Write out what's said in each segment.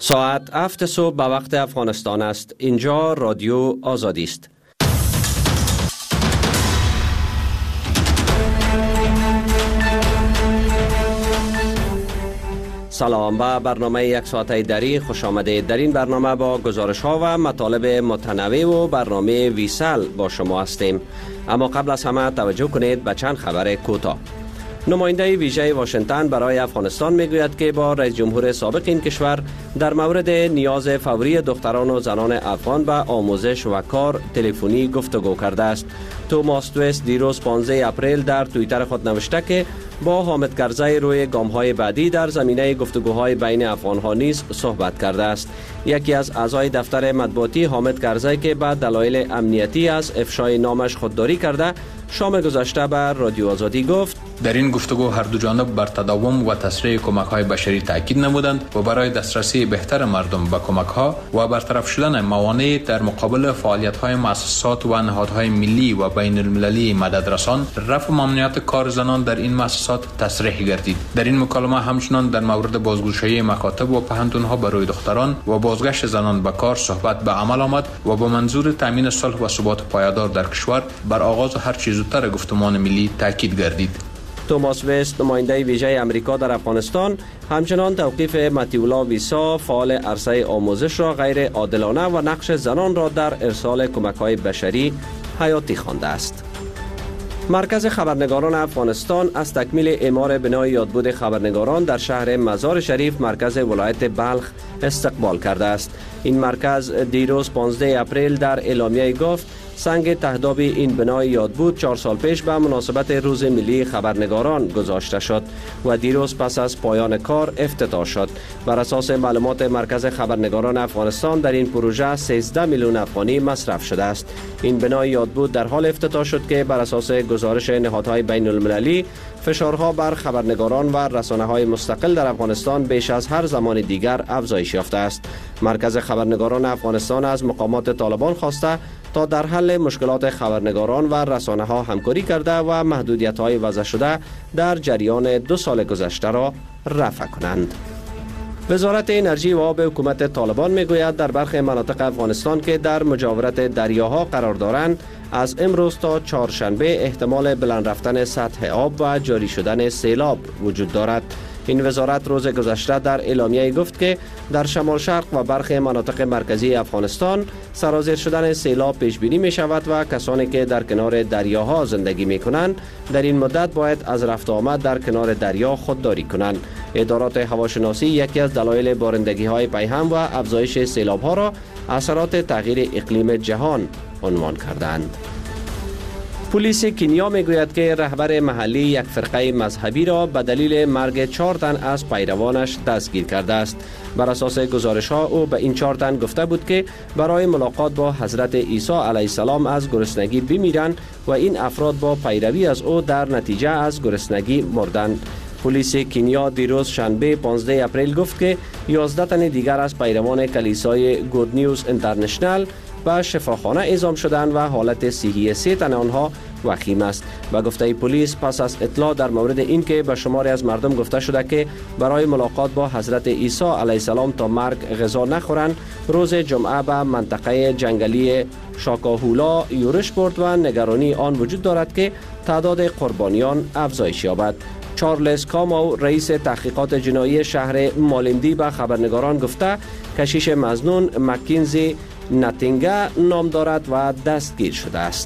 ساعت 7 صبح به وقت افغانستان است. اینجا رادیو آزادی است. سلام، به برنامه یک ساعته دری خوش آمدید. در این برنامه با گزارش ها و مطالب متنوع و برنامه ویسل با شما هستیم. اما قبل از همه توجه کنید به چند خبر کوتاه. نماینده ویژه واشنگتن برای افغانستان میگوید که با رئیس جمهور سابق این کشور در مورد نیاز فوری دختران و زنان افغان به آموزش و کار تلفنی گفتگو کرده است. توماس دوست دیروز 15 اپریل در توییتر خود نوشته که با حامد کرزی روی گام‌های بعدی در زمینه گفتگوهای بین افغان‌ها نیز صحبت کرده است. یکی از اعضای دفتر مطبوعاتی حامد کرزی که به دلایل امنیتی از افشای نامش خودداری کرده، شام گذشته به رادیو آزادی گفت: در این گفتگو هر دو جانب بر تداوم و تسریع کمک‌های بشری تاکید نمودند و برای دسترسی بهتر مردم به کمک‌ها و برطرف شدن موانع در مقابل فعالیت‌های مؤسسات و نهادهای ملی و بین المللی مددرسان، رفع ممنوعیت کار زنان در این مؤسسات تصریح گردید. در این مکالمه همچنان در مورد بازگشایی مکاتب و پهنتون‌ها برای دختران و بازگشت زنان به کار صحبت به عمل آمد و با منظور تامین صلح و ثبات پایدار در کشور بر آغاز هر چه زودتر گفتمان ملی تاکید گردید. توماس وست، نماینده ویژه امریکا در افغانستان، همچنان توقیف متیولا ویسا، فعال عرصه آموزش را غیر عادلانه و نقش زنان را در ارسال کمک‌های بشری حیاتی خوانده است. مرکز خبرنگاران افغانستان از تکمیل اعمار بنای یادبود خبرنگاران در شهر مزار شریف مرکز ولایت بلخ استقبال کرده است. این مرکز دیروز 15 اپریل در اعلامیه گفت سنگ تهداب این بنای یادبود 4 سال پیش به مناسبت روز ملی خبرنگاران گذاشته شد و دیروز پس از پایان کار افتتاح شد. بر اساس معلومات مرکز خبرنگاران افغانستان در این پروژه 13 میلیون افغانی مصرف شده است. این بنای یادبود در حال افتتاح شد که بر اساس گزارش نهادهای بین المللی فشارها بر خبرنگاران و رسانه‌های مستقل در افغانستان بیش از هر زمان دیگر افزایش یافته است. مرکز خبرنگاران افغانستان از مقامات طالبان خواسته تا در حل مشکلات خبرنگاران و رسانه‌ها همکاری کرده و محدودیت‌های وضع شده در جریان 2 سال گذشته را رفع کنند. وزارت انرژی و آب حکومت طالبان میگوید در برخی مناطق افغانستان که در مجاورت دریاها قرار دارند، از امروز تا چهارشنبه احتمال بلند رفتن سطح آب و جاری شدن سیلاب وجود دارد. این وزارت روز گذشته در اعلامیه گفت که در شمال شرق و برخی مناطق مرکزی افغانستان سرازیر شدن سیلاب پیش بینی می شود و کسانی که در کنار دریاها زندگی می کنند در این مدت باید از رفت و آمد در کنار دریا خودداری کنند. ادارات هواشناسی یکی از دلایل بارندگی های پیهم و افزایش سیلاب ها را اثرات تغییر اقلیم جهان عنوان کردند. پلیس کنیا میگوید که رهبر محلی یک فرقه مذهبی را به دلیل مرگ 4 تن از پیروانش دستگیر کرده است. بر اساس گزارش ها او به این 4 تن گفته بود که برای ملاقات با حضرت عیسی علیه السلام از گرسنگی بمیرند و این افراد با پیروی از او در نتیجه از گرسنگی مردند. پلیس کنیا دیروز شنبه 15 اپریل گفت که 11 تن دیگر از پیروان کلیسای گود نیوز اینترنشنال به شفاخانه اعزام شدند و حالت صحی 3 تن آنها وخیم است. به گفته پلیس پس از اطلاع در مورد اینکه به شماری از مردم گفته شده که برای ملاقات با حضرت عیسی علیه السلام تا مرگ غذا نخورند، روز جمعه به منطقه جنگلی شاکاهولا یورش برد و نگرانی آن وجود دارد که تعداد قربانیان افزایش یابد. چارلز کامو، رئیس تحقیقات جنایی شهر مالندی، به خبرنگاران گفته کشیش مظنون مکینزی ناتینگا نام دارد و دستگیر شده است.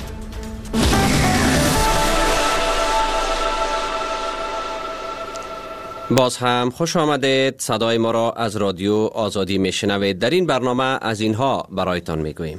باز هم خوش آمدید. صدای ما را از رادیو آزادی میشنوید. در این برنامه از اینها برایتان میگوییم: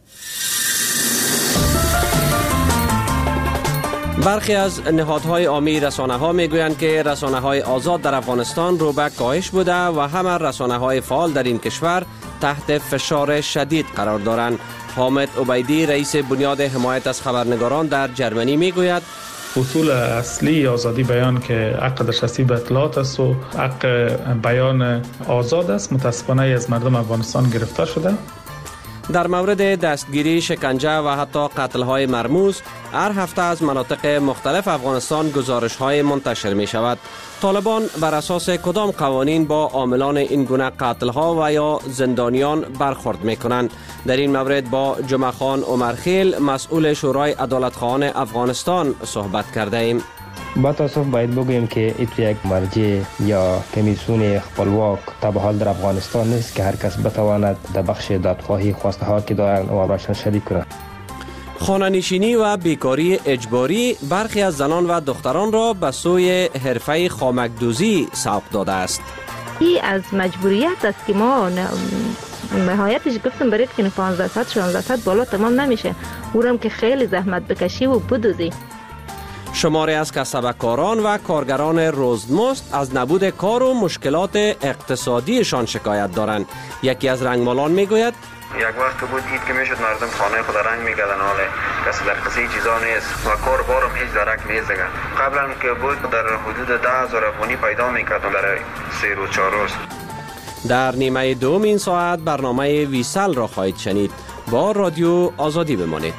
برخی از نهادهای عامی رسانه‌ها میگویند که رسانه‌های آزاد در افغانستان رو به کاهش بوده و همه رسانه‌های فعال در این کشور تحت فشار شدید قرار دارند. حامد عبیدی، رئیس بنیاد حمایت از خبرنگاران در جرمنی میگوید اصول اصلی آزادی بیان که حق دسترسی به اطلاعات است و حق بیان آزاد است، متاسفانه از مردم افغانستان گرفته شده. در مورد دستگیری، شکنجه و حتی قتل‌های مرموز هر هفته از مناطق مختلف افغانستان گزارش‌های منتشر می‌شود. طالبان بر اساس کدام قوانین با عاملان این گونه قتل‌ها و یا زندانیان برخورد می‌کنند؟ در این مورد با جمعه خان عمرخیل، مسئول شورای عدالت‌خواهان افغانستان صحبت کرده ایم. با تاسف باید بگوییم که این یک مرجع یا کمیسیون خپلواک تا به حال در افغانستان نیست که هر کس بتواند در بخش دادخواهی خواسته ها که دارند و برایشان شریک کند. خانه‌نشینی و بیکاری اجباری برخی از زنان و دختران را به سوی حرفه خامک‌دوزی سوق داده است. این از مجبوریت است که ما نهایتش گفتم برید که 1500-1600 بالا تمام نمیشه، اونم که خیلی زحمت بکشی و بدوزی. شماری از کسبکاران و کارگران روزمزد از نبود کار و مشکلات اقتصادیشان شکایت دارند. یکی از رنگمالان میگوید یک وقت بود دید که میشد مردم خانه خود رنگ میکردن، حالا کسی در قصه چیزا نیست و کار بارم هیچ درک نیست. قبلا که بود در حدود 10,000 افغانی پیدا میکردن در 3 روز 4 روز. در نیمه دوم این ساعت برنامه ویسل را خواهید شنید. با رادیو آزادی بمانید.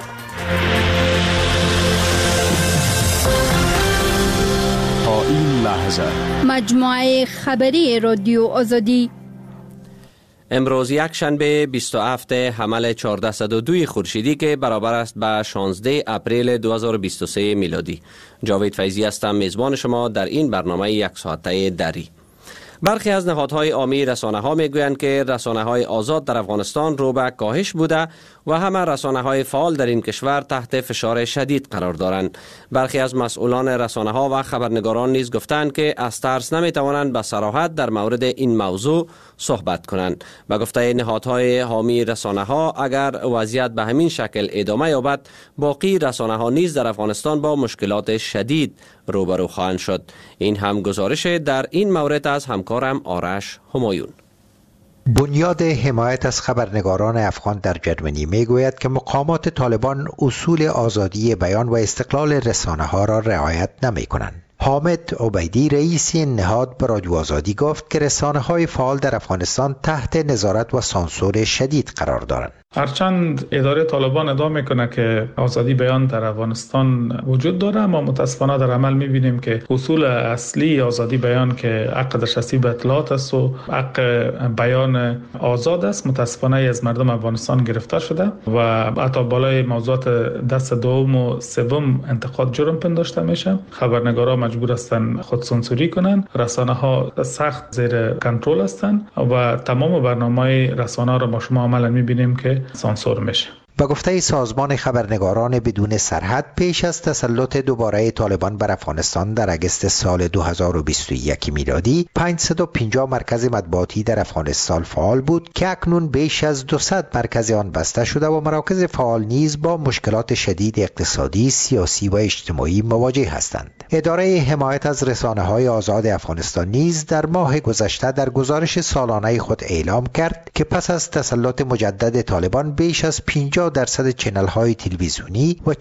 این لحظه مجموعه خبری رادیو آزادی امروز یک شنبه 27 حمل 1402 خورشیدی که برابر است به 16 اپریل 2023 میلادی. جاوید فیضی هستم، میزبان شما در این برنامه یک ساعته دری. برخی از نهادهای عامی رسانه‌ها میگویند که رسانه‌های آزاد در افغانستان رو به کاهش بوده و همه رسانه‌های فعال در این کشور تحت فشار شدید قرار دارند. برخی از مسئولان رسانه‌ها و خبرنگاران نیز گفتند که از ترس نمی‌توانند به صراحت در مورد این موضوع صحبت کنند. به گفته نهادهای حامی رسانه‌ها، اگر وضعیت به همین شکل ادامه یابد، باقی رسانه‌ها نیز در افغانستان با مشکلات شدید روبرو خواهند شد. این هم گزارش در این مورد از همکارم آرش همایون. بنیاد حمایت از خبرنگاران افغان در جرمنی میگوید که مقامات طالبان اصول آزادی بیان و استقلال رسانه‌ها را رعایت نمی‌کنند. حامد عبیدی رئیس این نهاد به رادیو آزادی گفت که رسانه‌های فعال در افغانستان تحت نظارت و سانسور شدید قرار دارند. هرچند اداره طالبان ادعا میکنه که آزادی بیان در افغانستان وجود داره، اما متاسفانه در عمل میبینیم که اصول اصلی آزادی بیان که حق دسترسی به اطلاعات است و حق بیان آزاد است، متاسفانه از مردم افغانستان گرفته شده و حتی بالای موضوعات دست دوم و سوم انتقاد جرم پنداشته میشه. خبرنگارا مجبور هستند خود سانسوری کنند، رسانه ها سخت زیر کنترل هستند و تمام برنامه‌های رسانه را ما شما عملا میبینیم که سانسور میشه. با گفته سازمان خبرنگاران بدون سرحد، پیش از تسلط دوباره طالبان بر افغانستان در اگست سال 2021 میلادی 550 مرکز مطبوعاتی در افغانستان فعال بود که اکنون بیش از 200 مرکز آن بسته شده و مراکز فعال نیز با مشکلات شدید اقتصادی، سیاسی و اجتماعی مواجه هستند. اداره حمایت از رسانه‌های آزاد افغانستان نیز در ماه گذشته در گزارش سالانه خود اعلام کرد که پس از تسلط مجدد طالبان بیش از 50% چنل‌های تلویزیونی و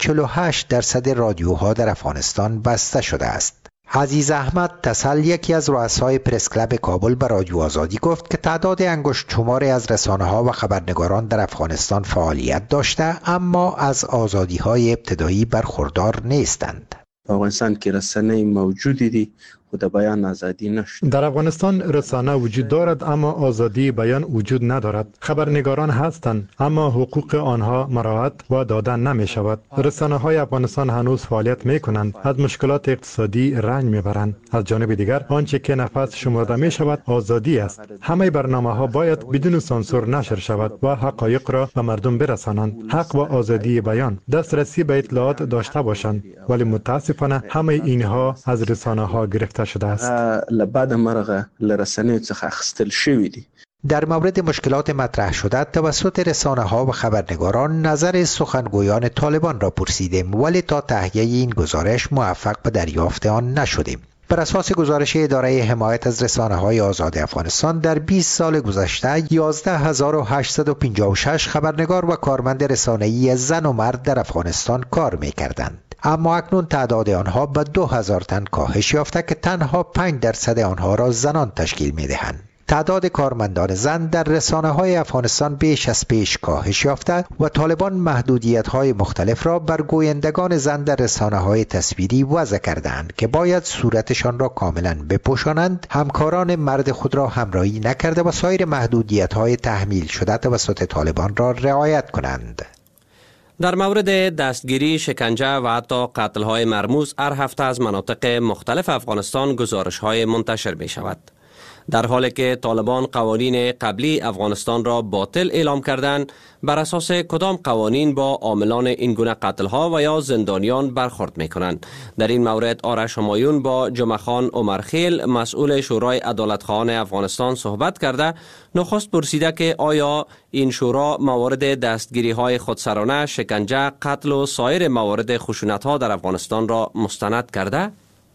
48% رادیوها در افغانستان بسته شده است. عزیز احمد تسل، یکی از رؤسای پرس کلب کابل، به رادیو آزادی گفت که تعداد انگشت شماری از رسانه‌ها و خبرنگاران در افغانستان فعالیت داشته اما از آزادی‌های ابتدایی برخوردار نیستند. افغانستان که رسانه موجودی دی خود بیان آزادی نشد. در افغانستان رسانه وجود دارد اما آزادی بیان وجود ندارد. خبرنگاران هستند اما حقوق آنها مراعات و داده نمی شود. رسانه های افغانستان هنوز فعالیت می کنند، از مشکلات اقتصادی رنج می برند. از جانب دیگر آنچه که نفس شمرده می شود آزادی است. همه برنامه ها باید بدون سانسور نشر شود و حقایق را به مردم برسانند. حق و آزادی بیان، دسترسی به اطلاعات داشته باشند، ولی متاسفانه همه اینها از رسانه ها گرفته شده است. لبعد مرغه لرسانه څخه اخیستل شوی دی. در مورد مشکلات مطرح شده توسط رسانه‌ها و خبرنگاران نظر سخنگویان طالبان را پرسیدیم، ولی تا تهیه این گزارش موفق به دریافت آن نشدیم. بر اساس گزارش اداره حمایت از رسانه‌های آزاد افغانستان در 20 سال گذشته 11856 خبرنگار و کارمند رسانه‌ای زن و مرد در افغانستان کار می‌کردند. اما اکنون تعداد آنها به 2000 تن کاهش یافته که تنها 5% آنها را زنان تشکیل می‌دهند. تعداد کارمندان زن در رسانه‌های افغانستان بیش از پیش کاهش یافته و طالبان محدودیت‌های مختلف را بر گویندگان زن در رسانه‌های تصویری وضع کردند که باید صورتشان را کاملا بپوشانند، همکاران مرد خود را همراهی نکرده و سایر محدودیت‌های تحمیل شده توسط طالبان را رعایت کنند. در مورد دستگیری، شکنجه و حتی قتل‌های مرموز هر هفته از مناطق مختلف افغانستان گزارش‌های منتشر می‌شود. در حالی که طالبان قوانین قبلی افغانستان را باطل اعلام کردند، بر اساس کدام قوانین با عاملان این گونه قتل‌ها و یا زندانیان برخورد می‌کنند؟ در این مورد آرش همایون با جمعه خان عمرخیل مسئول شورای عدالتخواهان افغانستان صحبت کرده نخست پرسیده که آیا این شورا موارد دستگیری‌های خودسرانه، شکنجه، قتل و سایر موارد خشونت‌ها در افغانستان را مستند کرده؟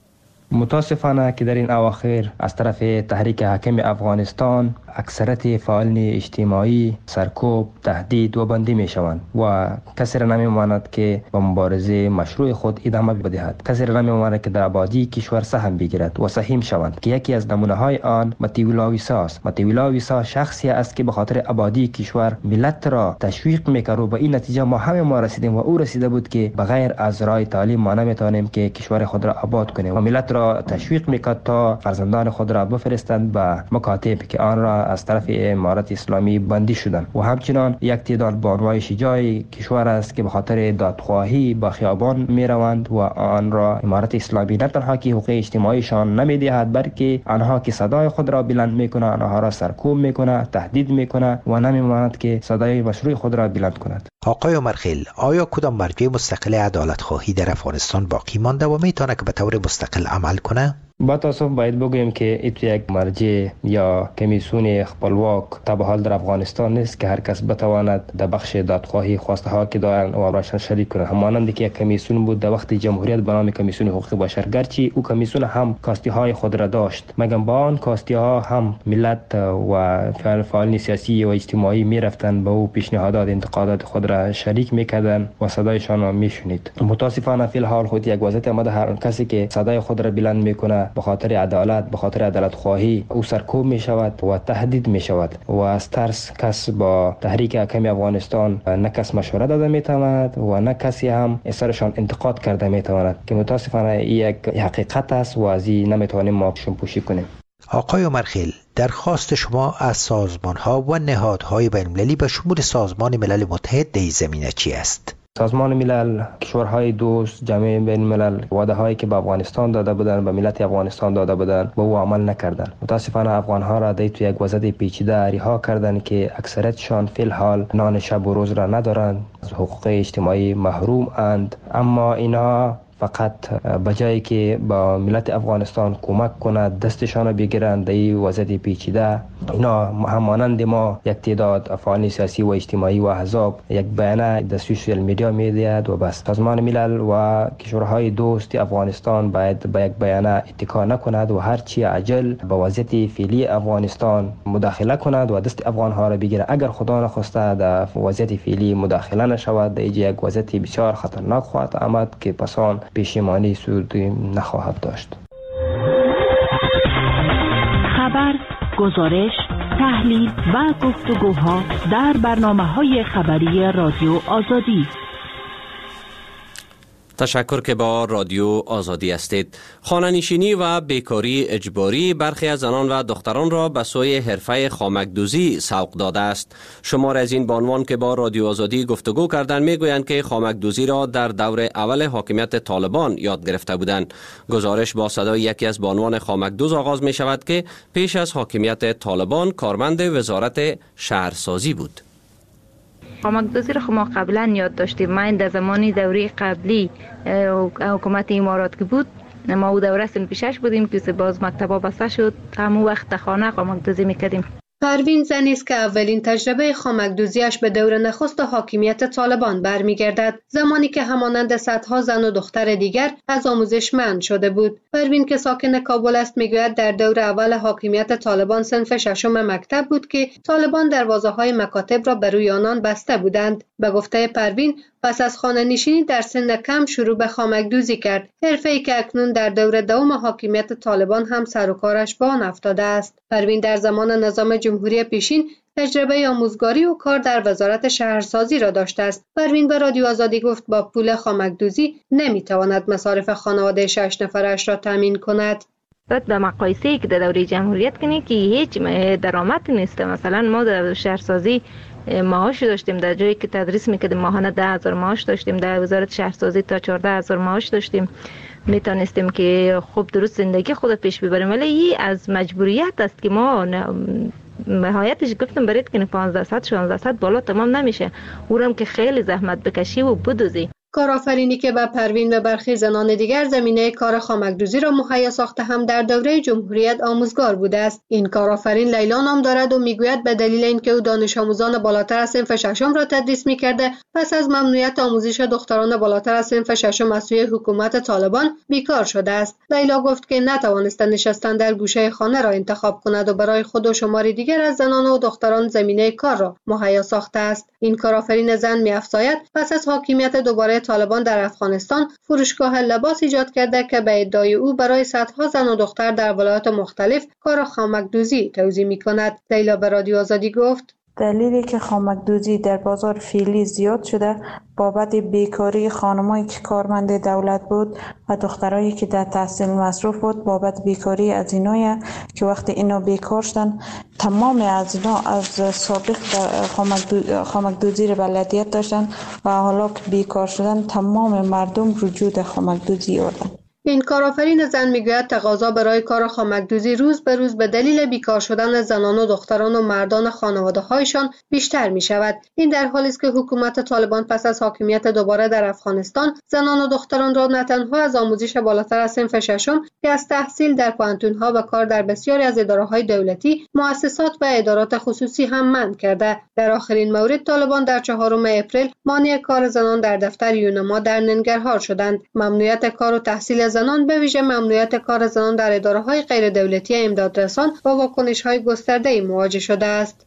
متاسفانه که در این اواخر از طرف تحریک حاکم افغانستان اکثریت فعالان اجتماعی سرکوب، تهدید و بندی می شوند و کسی را نمی ماند که با مبارزه مشروع خود ادامه بدهد. کسی را نمی ماند که در آبادی کشور سهم بگیرد و سهیم شوند که یکی از نمونه های آن متیولا ویسا است. متیولا ویسا شخصی است که به خاطر آبادی کشور ملت را تشویق می‌کرد و به این نتیجه ما رسیدیم و او رسیده بود که بغیر از راه تعلیم ما نمیتوانیم که کشور خود را آباد کنیم و ملت را تشویق می‌کرد تا فرزندان خود را بفرستند به مکاتب که آن را از طرف امارت اسلامی بندی شدند و همچنان یک تعداد بانوای شجاع کشور است که به خاطر دادخواهی با خیابان می‌روند و آن را امارت اسلامی نه تنها که حقوق اجتماعیشان نمی‌دهد بلکه آنها که صدای خود را بلند می‌کنند آنها را سرکوب می‌کند، تهدید می‌کند و نمی‌ماند که صدای مشروع خود را بلند کند. آقای عمرخیل، آیا کدام مرجع مستقل عدالت خواهی در افغانستان باقی مانده و میتونه که به طور مستقل عمل کنه؟ با تاسف باید بگویم که این یک مرجع یا کمیسیون خپلواک تا به حال در افغانستان نیست که هر کس بتواند در بخش دادخواهی خواسته ها که دارند و برایشان شریک کنند. همانند که یک کمیسیون بود در وقت جمهوریت به نام کمیسیون حقوق بشر، گرچه او کمیسیون هم کاستی های خود را داشت مگر با آن کاستی ها هم ملت و فعالان سیاسی و اجتماعی میرفتند به او پیشنهادات انتقادات خود را شریک میکردند و صدایشان را میشنید. متاسفانه فی الحال خود یک وضعیت آمده هر کسی که صدای خود را بلند میکنه به خاطر عدالت، به خاطر عدالت خواهی او سرکوب می شود و تهدید می شود و از ترس کس با تحریک حاکم افغانستان نه کس مشوره داده می تواند و نه کسی هم اثرشان انتقاد کرده می تواند که متاسفانه یک حقیقت است و از این نمی توانیم ما شمپوشی کنیم. آقای عمرخیل، درخواست شما از سازمان‌ها و نهادهای بین‌المللی به شمول سازمان ملل متحد در این زمینه چی است؟ سازمان ملل، کشورهای دوست، جامعه بین الملل وعده هایی که به افغانستان داده بودند، به ملت افغانستان داده بودند، به او عمل نکردند. متاسفانه افغان ها را در یک وضعیت پیچیده رها کردند که اکثریتشان فی الحال نان شب و روز را ندارند، از حقوق اجتماعی محروم اند. اما اینا فقط بجایی که با ملت افغانستان کمک کند، دستشان را بگیرند در این وضعیت پیچیده، اینا همانند ما یک تعداد فعالان سیاسی و اجتماعی و احزاب یک بیانیه در سوشیال میدیا میدهد و بس. سازمان ملل و کشورهای دوست افغانستان باید به یک بیانیه اتکا نکند و هرچی عجل به وضعیت فعلی افغانستان مداخله کند و دست افغان ها را بگیرد. اگر خدا نخواسته در وضعیت فعلی مداخله نشود، در یک وضعیت بسیار خطرناک خواهد آمد که پسان پشیمانی سود نخواهد داشت. خبر، گزارش، تحلیل و گفتگوها در برنامه‌های خبری رادیو آزادی. تشکر که با رادیو آزادی هستید. خانه‌نشینی و بیکاری اجباری برخی از زنان و دختران را به سوی حرفه خامک‌دوزی سوق داده است. شمار از این بانوان که با رادیو آزادی گفتگو کردند میگویند که خامک‌دوزی را در دور اول حاکمیت طالبان یاد گرفته بودند. گزارش با صدای یکی از بانوان خامک‌دوز آغاز می شود که پیش از حاکمیت طالبان کارمند وزارت شهرسازی بود. خامک‌دوزی را ما قبلا یاد داشتیم. من در زمانی دوره قبلی حکومت امارات که بود، ما او دوره سن پیشش بودیم که باز مکتبا بسته شد، همون وقت خانه خامک‌دوزی میکردیم. پروین زنی است که اولین تجربه خامک‌دوزی‌اش به دور نخست حاکمیت طالبان برمیگردد، زمانی که همانند صدها زن و دختر دیگر از آموزش منع شده بود. پروین که ساکن کابل است میگوید در دور اول حاکمیت طالبان صنف ششم مکتب بود که طالبان دروازه‌های مکاتب را بر روی آنان بسته بودند. به گفته پروین، پس از خانه نشینی در سن کم شروع به خامک‌دوزی کرد، حرفه‌ای که اکنون در دور دوم حاکمیت طالبان هم سر و کارش به آن افتاده است. پروین در زمان نظام جمهوری پیشین تجربه آموزگاری و کار در وزارت شهرسازی را داشته است. پروین به رادیو آزادی گفت با پول خامک‌دوزی نمیتواند مصارف خانواده 6 نفرش را تامین کند. به مقایسه‌ای که در دوره جمهوریت کنی که هیچ درآمد نیست. مثلا ما در شهرسازی معاش داشتیم، در جایی که تدریس میکردیم ماهانه 10,000 معاش داشتیم، در وزارت شهرسازی تا 14,000 معاش داشتیم، میتونستیم که خوب درست زندگی خود پیش ببریم. ولی این از مجبوریت است که ما نهایتش گفتم برید که 1500-1600 بالا تمام نمیشه، اونم که خیلی زحمت بکشی و بدوزی. کارآفرینی که به پروین و برخی زنان دیگر زمینه کار خامک‌دوزی را مهیا ساخته هم در دوره جمهوریت آموزگار بوده است. این کارآفرین لیلا نام دارد و میگوید به دلیل اینکه او دانش آموزان بالاتر از صنف ششم را تدریس میکرده، پس از ممنوعیت آموزش دختران بالاتر از صنف ششم از سوی حکومت طالبان بیکار شده است. لیلا گفت که نتوانسته نشستن در گوشه خانه را انتخاب کند و برای خود و شماری دیگر از زنان و دختران زمینه کار را مهیا ساخته است. این کارآفرین زن می‌افزاید پس از حاکمیت دوباره طالبان در افغانستان فروشگاه لباس ایجاد کرده که به ادعای او برای صدها زن و دختر در ولایات مختلف کار خامک‌دوزی توزیع می‌کند. لیلا به رادیو آزادی گفت دلیلی که خامک‌دوزی در بازار فعلی زیاد شده بابت بیکاری خانمایی که کارمند دولت بود و دخترایی که در تحصیل مصروف بود بابت بیکاری از اینایی که وقتی اینا بیکار شدن تمام از اینا از سابق خامک‌دوزی را بلدیت داشتن و حالا که بیکار شدن تمام مردم رجوع در خامک‌دوزی آوردن. این کارآفرین زن میگوید تقاضا برای کار خامک‌دوزی روز به روز به دلیل بیکار شدن زنان و دختران و مردان خانواده‌هایشان بیشتر می شود. این در حالی است که حکومت طالبان پس از حاکمیت دوباره در افغانستان زنان و دختران را نه تنها از آموزش بالاتر از صنف ششم که از تحصیل در پوهنتون‌ها و کار در بسیاری از اداره‌های دولتی، مؤسسات و ادارات خصوصی هم منع کرده. در آخرین مورد طالبان در 4 اپریل مانع کار زنان در دفتر یونما در ننگرهار شدند. ممنوعیت کار و تحصیل زنان به ویژه ممنوعیت کار زنان در اداره‌های غیر دولتی امدادرسان با واکنش‌های گسترده‌ای مواجه شده است.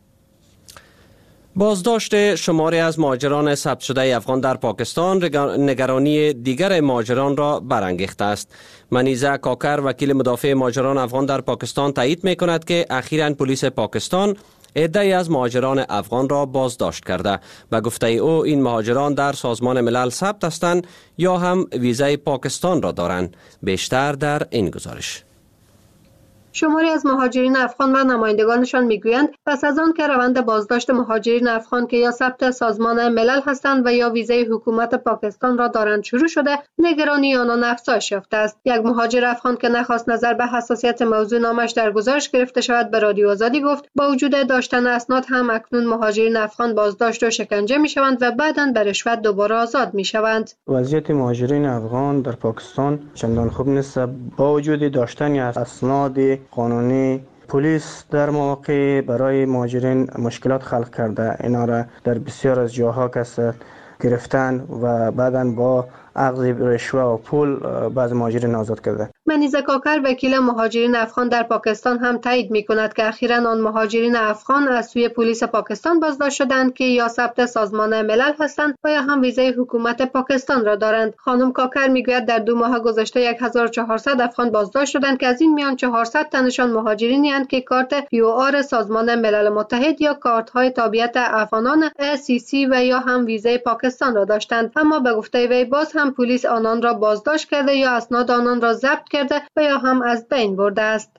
بازداشت شماری از مهاجران ثبت شده افغان در پاکستان نگرانی دیگر مهاجران را برانگیخته است. منیزه کاکر وکیل مدافع مهاجران افغان در پاکستان تایید می‌کند که اخیراً پلیس پاکستان عده‌ای از مهاجران افغان را بازداشت کرده. به گفته او این مهاجران در سازمان ملل ثبت هستند یا هم ویزای پاکستان را دارند. بیشتر در این گزارش. شماری از مهاجرین افغان و نمایندگانشان میگویند پس از آن که روند بازداشت مهاجرین افغان که یا ثبت سازمان ملل هستند و یا ویزای حکومت پاکستان را دارند شروع شده، نگرانی آنان افزایش یافته است. یک مهاجر افغان که نخواست نظر به حساسیت موضوع نامش در گزارش گرفته شود به رادیو آزادی گفت با وجود داشتن اسناد هم اکنون مهاجرین افغان بازداشت و شکنجه میشوند و بعداً به رشوت دوباره آزاد میشوند. وضعیت مهاجرین افغان در پاکستان چندان خوب نیست. با وجود داشتن اسناد قانونی پلیس در مواقع برای مهاجرین مشکلات خلق کرده. اینا را در بسیار از جاها کسب گرفتن و بعداً با اخذ رشوه و پول بعض مهاجرین آزاد کرده. منیزه کاکر وکیل مهاجرین افغان در پاکستان هم تایید می‌کند که اخیراً آن مهاجرین افغان از سوی پلیس پاکستان بازداشت شدند که یا ثبت سازمان ملل هستند و یا هم ویزای حکومت پاکستان را دارند. خانم کاکر میگوید در 2 ماه گذشته 1400 افغان بازداشت شدند که از این میان 400 تنشان مهاجرینی اند که کارت POR سازمان ملل متحد یا کارت‌های تابعیت افغانان ACC و یا هم ویزای پاکستان را داشتند. اما به گفته وی باز هم پلیس آنان را بازداشت کرده یا اسناد آنان را ضبط کرده و یا هم از بین برده است.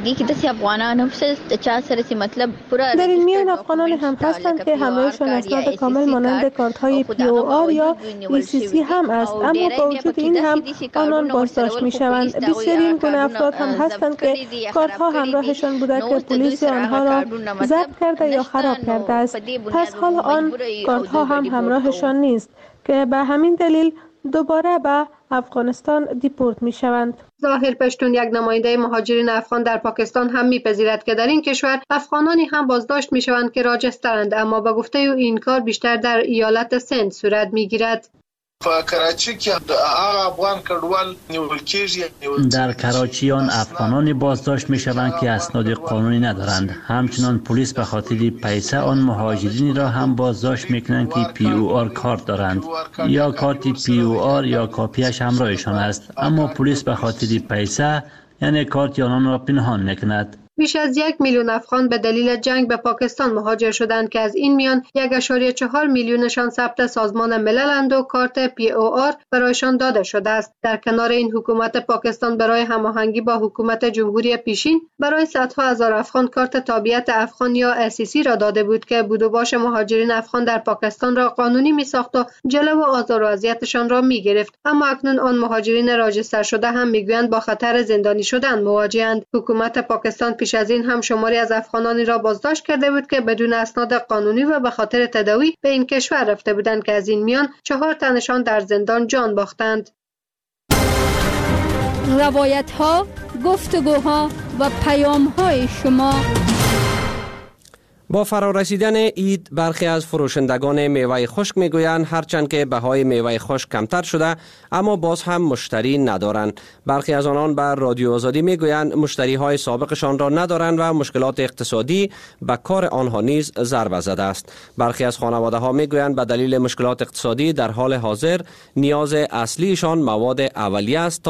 در این میان افغانان هم هستند که همراهشان اسناد کامل مانند کارت‌های POR یا ECC هم است، اما با وجود این هم آنان بازداشت می‌شوند. بسیاری این گونه افراد هم هستند که کارت‌ها همراهشان بوده که پلیس آنها را ضبط کرده یا خراب کرده است، پس حال آن کارت‌ها هم همراهشان نیست که به همین دلیل دوباره به افغانستان دیپورت می شوند. ظاهر پشتون یک نماینده مهاجرین افغان در پاکستان هم میپذیرد که در این کشور افغانانی هم بازداشت می شوند که راجسترند، اما به گفته او این کار بیشتر در ایالت سند صورت می گیرد. کراچی کې هغه افغان کډوال نیول کېږي. در کراچی آن افغانان بازداشت می‌شوند که اسناد قانونی ندارند. همچنان پلیس به خاطر پیسه آن مهاجرین را هم بازداشت می‌کنند که POR کارت دارند یا کارت POR یا کاپیش همراهشان است، اما پلیس به خاطر پیسه یعنی کارت آنان را پنهان می‌کند. بیش از 1 میلیون افغان به دلیل جنگ به پاکستان مهاجر شدند که از این میان 1.4 میلیونشان ثبت سازمان ملل‌اند و کارت POR برایشان داده شده است. در کنار این حکومت پاکستان برای هماهنگی با حکومت جمهوری پیشین برای صدها هزار افغان کارت تابعیت افغان یا SCC را داده بود که بود و باش مهاجرین افغان در پاکستان را قانونی می‌ساخت و جلو آزار و اذیتشان را می‌گرفت. اما اکنون آن مهاجرین راجستر شده هم می‌گویند با خطر زندانی شدن مواجه‌اند. حکومت پاکستان پیش از این هم شماری از افغانانی را بازداشت کرده بود که بدون اسناد قانونی و به خاطر تداوی به این کشور رفته بودند که از این میان 4 تنشان در زندان جان باختند. روایت‌ها، گفتگوها و پیام‌های شما. با فرارسیدن عید برخی از فروشندگان میوه خشک میگویند هرچند که بهای میوه خشک کمتر شده اما باز هم مشتری ندارند. برخی از آنان بر رادیو آزادی میگویند مشتری های سابقشان را ندارند و مشکلات اقتصادی به کار آنها نیز ضربه زده است. برخی از خانواده ها میگویند به دلیل مشکلات اقتصادی در حال حاضر نیاز اصلیشان مواد اولیه است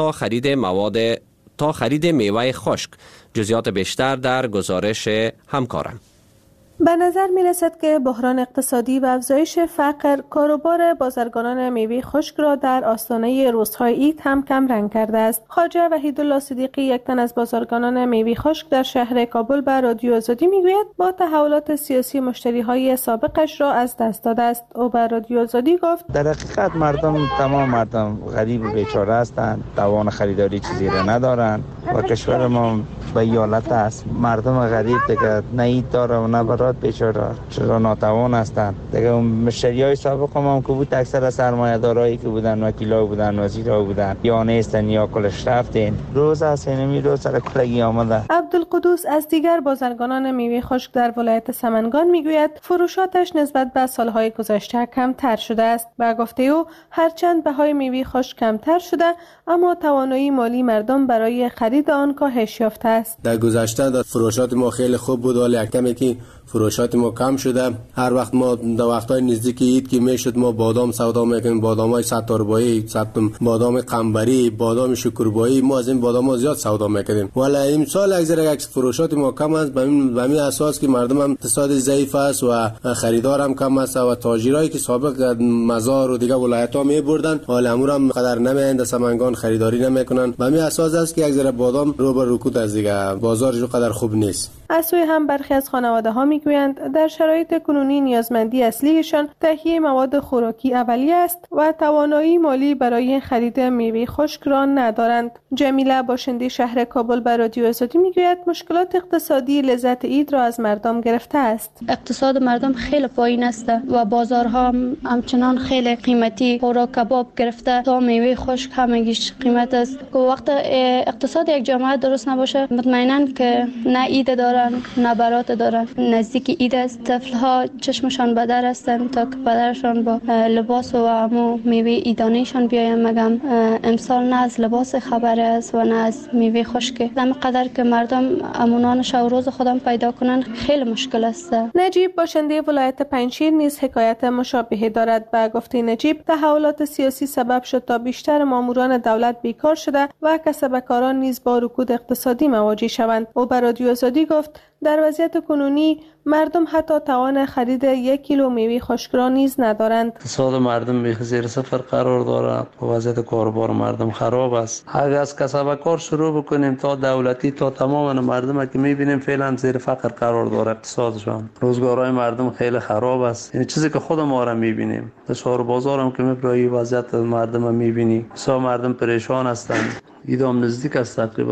تا خرید میوه خشک. جزئیات بیشتر در گزارش همکارم. به نظر می رسد که بحران اقتصادی و افزایش فقر کاروبار بازرگانان میوه خشک را در آستانه روزهای عید هم کم رنگ کرده است. خواجه وحیدالله صدیقی، یک تن از بازرگانان میوه خشک در شهر کابل، به رادیو آزادی میگوید با تحولات سیاسی مشتری های سابقش را از دست داده است. او به رادیو آزادی گفت در حقیقت تمام مردم غریب و بیچاره هستند، توان خریداری چیزی را ندارند و کشور ما به ایالت است. مردم غریب دیگه نه عید داره و نه برات بیچاره، چرا ناتوان هستند. دیگه مشتریای سابق هم که بود اکثر از سرمایه‌دارایی که بودن، وکیلا بودن، وزیرا بودن، یا نیستن یا کلش رفتن. روز از اینمی روز سر کلگی آمده. عبدالقدوس از دیگر بازرگانان میوه خشک در ولایت سمنگان میگوید فروشاتش نسبت به سالهای گذشته کمتر شده است. به گفته او هرچند بهای میوه خشک کمتر شده اما توانایی مالی مردم برای خرید آن کاهش یافته است. در گذشته فروشات ما خیلی خوب بود ولی کمی که فروشات ما کم شده. هر وقت ما در وقتای نزدیک عید که میشد ما بادام سودا میکنیم، بادامای 100 روپیه، بادام قنبری، بادام شکربایی، ما از این بادام زیاد سودا میکنیم. ولی امسال اکثر فروشات ما کم است به این اساس که مردم هم اقتصاد ضعیف است و خریدار هم کم است و تاجرایی که سابق مزار و دیگه ولایت ها میبردن حال امور هم قدر نمیایند، سمنگان خریداری نمیکنن. به این اساس است که اکثر بادام رو به رکود از دیگه بازارش قدر خوب نیست. از سوی هم برخی از خانواده ها میگویند در شرایط کنونی نیازمندی اصلیشان تهیه مواد خوراکی اولیه است و توانایی مالی برای خرید میوه خشک را ندارند. جمیله باشنده شهر کابل به رادیو آزادی میگوید مشکلات اقتصادی لذت عید را از مردم گرفته است. اقتصاد مردم خیلی پایین است و بازارها همچنان خیلی قیمتی، خوراک کباب گرفته تا میوه خشک همگیش قیمت است. وقت اقتصاد یک جامعه درست نباشه مطمئناً که نه عید داره نه برات دارن. نزدیک عید است، طفل‌ها چشمشان به در هستند تا که پدرشان با لباس و امو میوه عیدانیشان بیاین. مگم امسال نه از لباس خبر است و نه از میوه خشک. همینقدر که مردم امونان شب روز خودم پیدا کنن خیلی مشکل است. نجیب باشنده ولایت پنجشیر نیز حکایت مشابهی دارد. به گفته نجیب تحولات سیاسی سبب شد تا بیشتر ماموران دولت بیکار شده و کسبکاران نیز با رکود اقتصادی مواجه شوند. او به رادیو آزادی گفت در وضعیت کنونی مردم حتی توان خرید 1 کیلو میوه خشک را نیز ندارند. اقتصاد مردم به زیر صفر قرار دارد و وضعیت کاروبار مردم خراب است. اگر از کسبکار شروع بکنیم تا دولتی تا تمام مردم که میبینیم فعلا زیر فقر قرار داره اقتصادشان. روزگارهای مردم خیلی خراب است. این چیزی که خود ما را میبینیم. در شهر بازار هم که میبری وضعیت مردم میبینی. بسیار مردم پریشان هستند. عید هم نزدیک است، تقریبا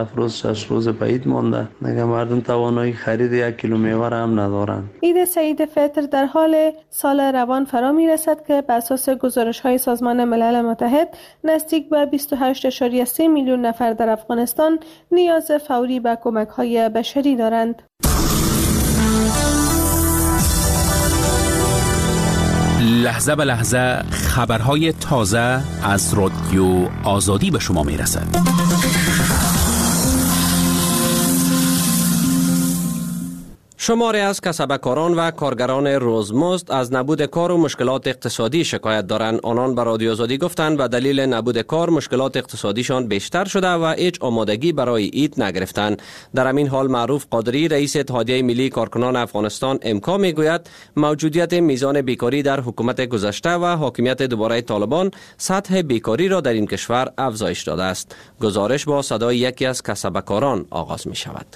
6 روز به عید مانده. نگه مردم توانایی خرید 1 کیلو میوه هم ندارند. عید سعید فطر در حال سال روان فرا می رسد که بر اساس گزارش‌های سازمان ملل متحد نزدیک به 28.3 میلیون نفر در افغانستان نیاز فوری به کمک‌های بشری دارند. لحظه به لحظه خبرهای تازه از رادیو آزادی به شما میرسد. شماری از کسبکاران و کارگران روزمزد از نبود کار و مشکلات اقتصادی شکایت دارند. آنان به رادیو آزادی گفتند به دلیل نبود کار مشکلات اقتصادیشان بیشتر شده و هیچ آمادگی برای عید نگرفتند. در همین حال معروف قادری رئیس اتحادیه ملی کارکنان افغانستان امکا میگوید موجودیت میزان بیکاری در حکومت گذشته و حاکمیت دوباره طالبان سطح بیکاری را در این کشور افزایش داده است. گزارش با صدای یکی از کسبکاران آغاز می شود.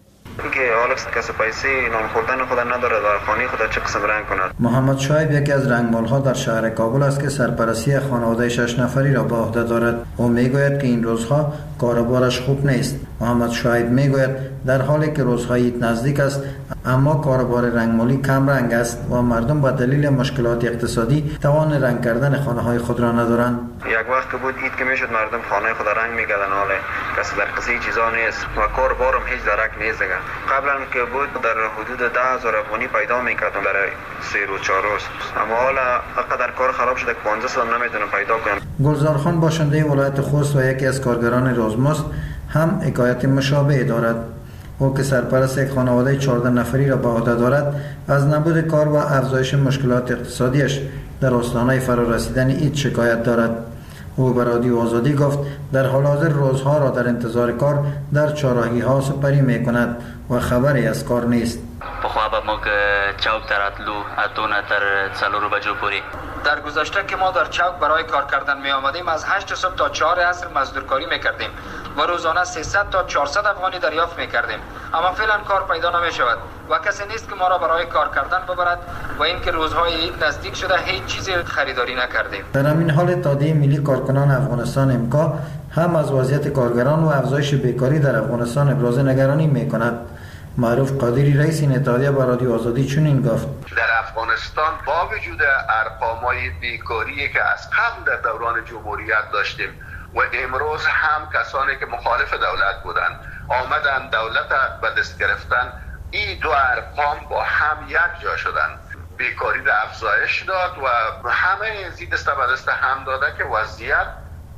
که حالا کسی پیسه نان خوردن خود نداره در خانه خود چه قسم رنگ کند. محمد شعیب یکی از رنگمال‌ها در شهر کابل است که سرپرستی خانواده 6 نفری را به عهده دارد. او میگوید که این روزها کاروبارش خوب نیست. محمد شعیب میگوید در حالی که روزهای عید نزدیک است اما کاروبار رنگمالی کم رنگ است و مردم با دلیل مشکلات اقتصادی توان رنگ کردن خانه‌های خود را ندارند. یک وقت بود عید که میشد مردم خانه خود رنگ می‌کردن، حالا کسی در قصه چیزا نیست و کاروبارم هیچ درک نیست دیگه. قبلا که بود در حدود 10,000 افغانی پیدا می‌کردم برای 3 روز 4 روز، اما حالا اقدر کار خراب شده که 1500 نمیتونم پیدا کنم. گلزار خان باشنده ولایت خوست و یکی از کارگران روزمزد هم حکایت مشابه دارد. او که سرپرست یک خانواده 14 نفری را به عهده دارد از نبود کار و افزایش مشکلات اقتصادیش در آستانه فرارسیدن عید شکایت دارد. او به رادیو آزادی گفت در حال حاضر روزها را در انتظار کار در چهارراهی‌ها سپری می‌کند و خبری از کار نیست. بخواه با ما چوک تر اتلو اتونه تر چلورو بجو پوری. در گذشته که ما در چوک برای کار کردن می آمدیم از 8 صبح تا 4 عصر مزدورکاری می کردیم و روزانه 300 تا 400 افغانی دریافت می کردیم، اما فعلا کار پیدا نمی شود و کسی نیست که ما را برای کار کردن ببرد و اینکه روزهای عید نزدیک شده هیچ چیزی خریداری نکردیم. در همین حال اتحادیه ملی کارکنان افغانستان امکا هم از وضعیت کارگران و افزایش بیکاری در افغانستان ابراز نگرانی می کند. معروف قادری رئیس این اتحادیه با رادیو آزادی چنین گفت: در افغانستان با وجود ارقام‌های بیکاری که از قبل در دوران جمهوریت داشتیم و امروز هم کسانی که مخالف دولت بودند آمدن دولت به دست گرفتن، این دو ارقام با هم یک جا شدن. بیکاری در افزایش داد و همه زیر دست به دست هم داده که وضعیت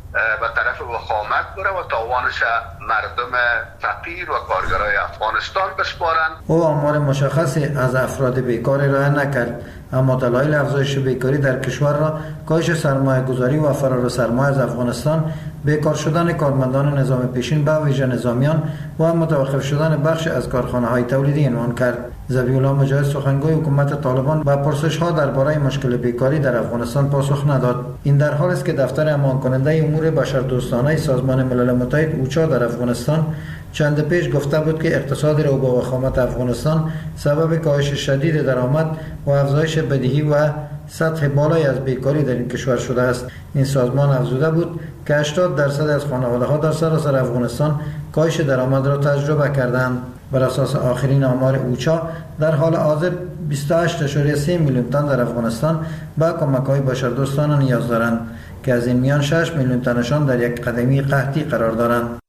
به طرف وخامت بره و تاوانش مردم فقیر و کارگرای افغانستان بسپارند. او آمار مشخصی از افراد بیکار ارائه نکرد، اما دلایل افزایش بیکاری در کشور را کاهش سرمایه گذاری و فرار سرمایه از افغانستان، بیکار شدن کارمندان نظام پیشین به ویژه نظامیان و متوقف شدن بخش از کارخانه‌های تولیدی عنوان کرد. ذبیح‌الله مجاهد سخنگوی حکومت طالبان به پرسش‌ها درباره مشکل بیکاری در افغانستان پاسخ نداد. این در حالی است که دفتر امان کننده امور بشردوستانه سازمان ملل متحد اوچا در افغانستان چند پیش گفته بود که اقتصاد رو با وخامت افغانستان سبب کاهش شدید درآمد و افزایش بدهی و سطح بالایی از بیکاری در این کشور شده است. این سازمان افزوده بود که 80% از خانواده‌ها در سراسر افغانستان کاهش درآمد را تجربه کردند. بر اساس آخرین آمار اوچا در حال حاضر 28.3 میلیون تن در افغانستان به کمک‌های بشردوستانه نیاز دارند که از این میان 6 میلیون تنشان در یک قدمی قحطی قرار دارند.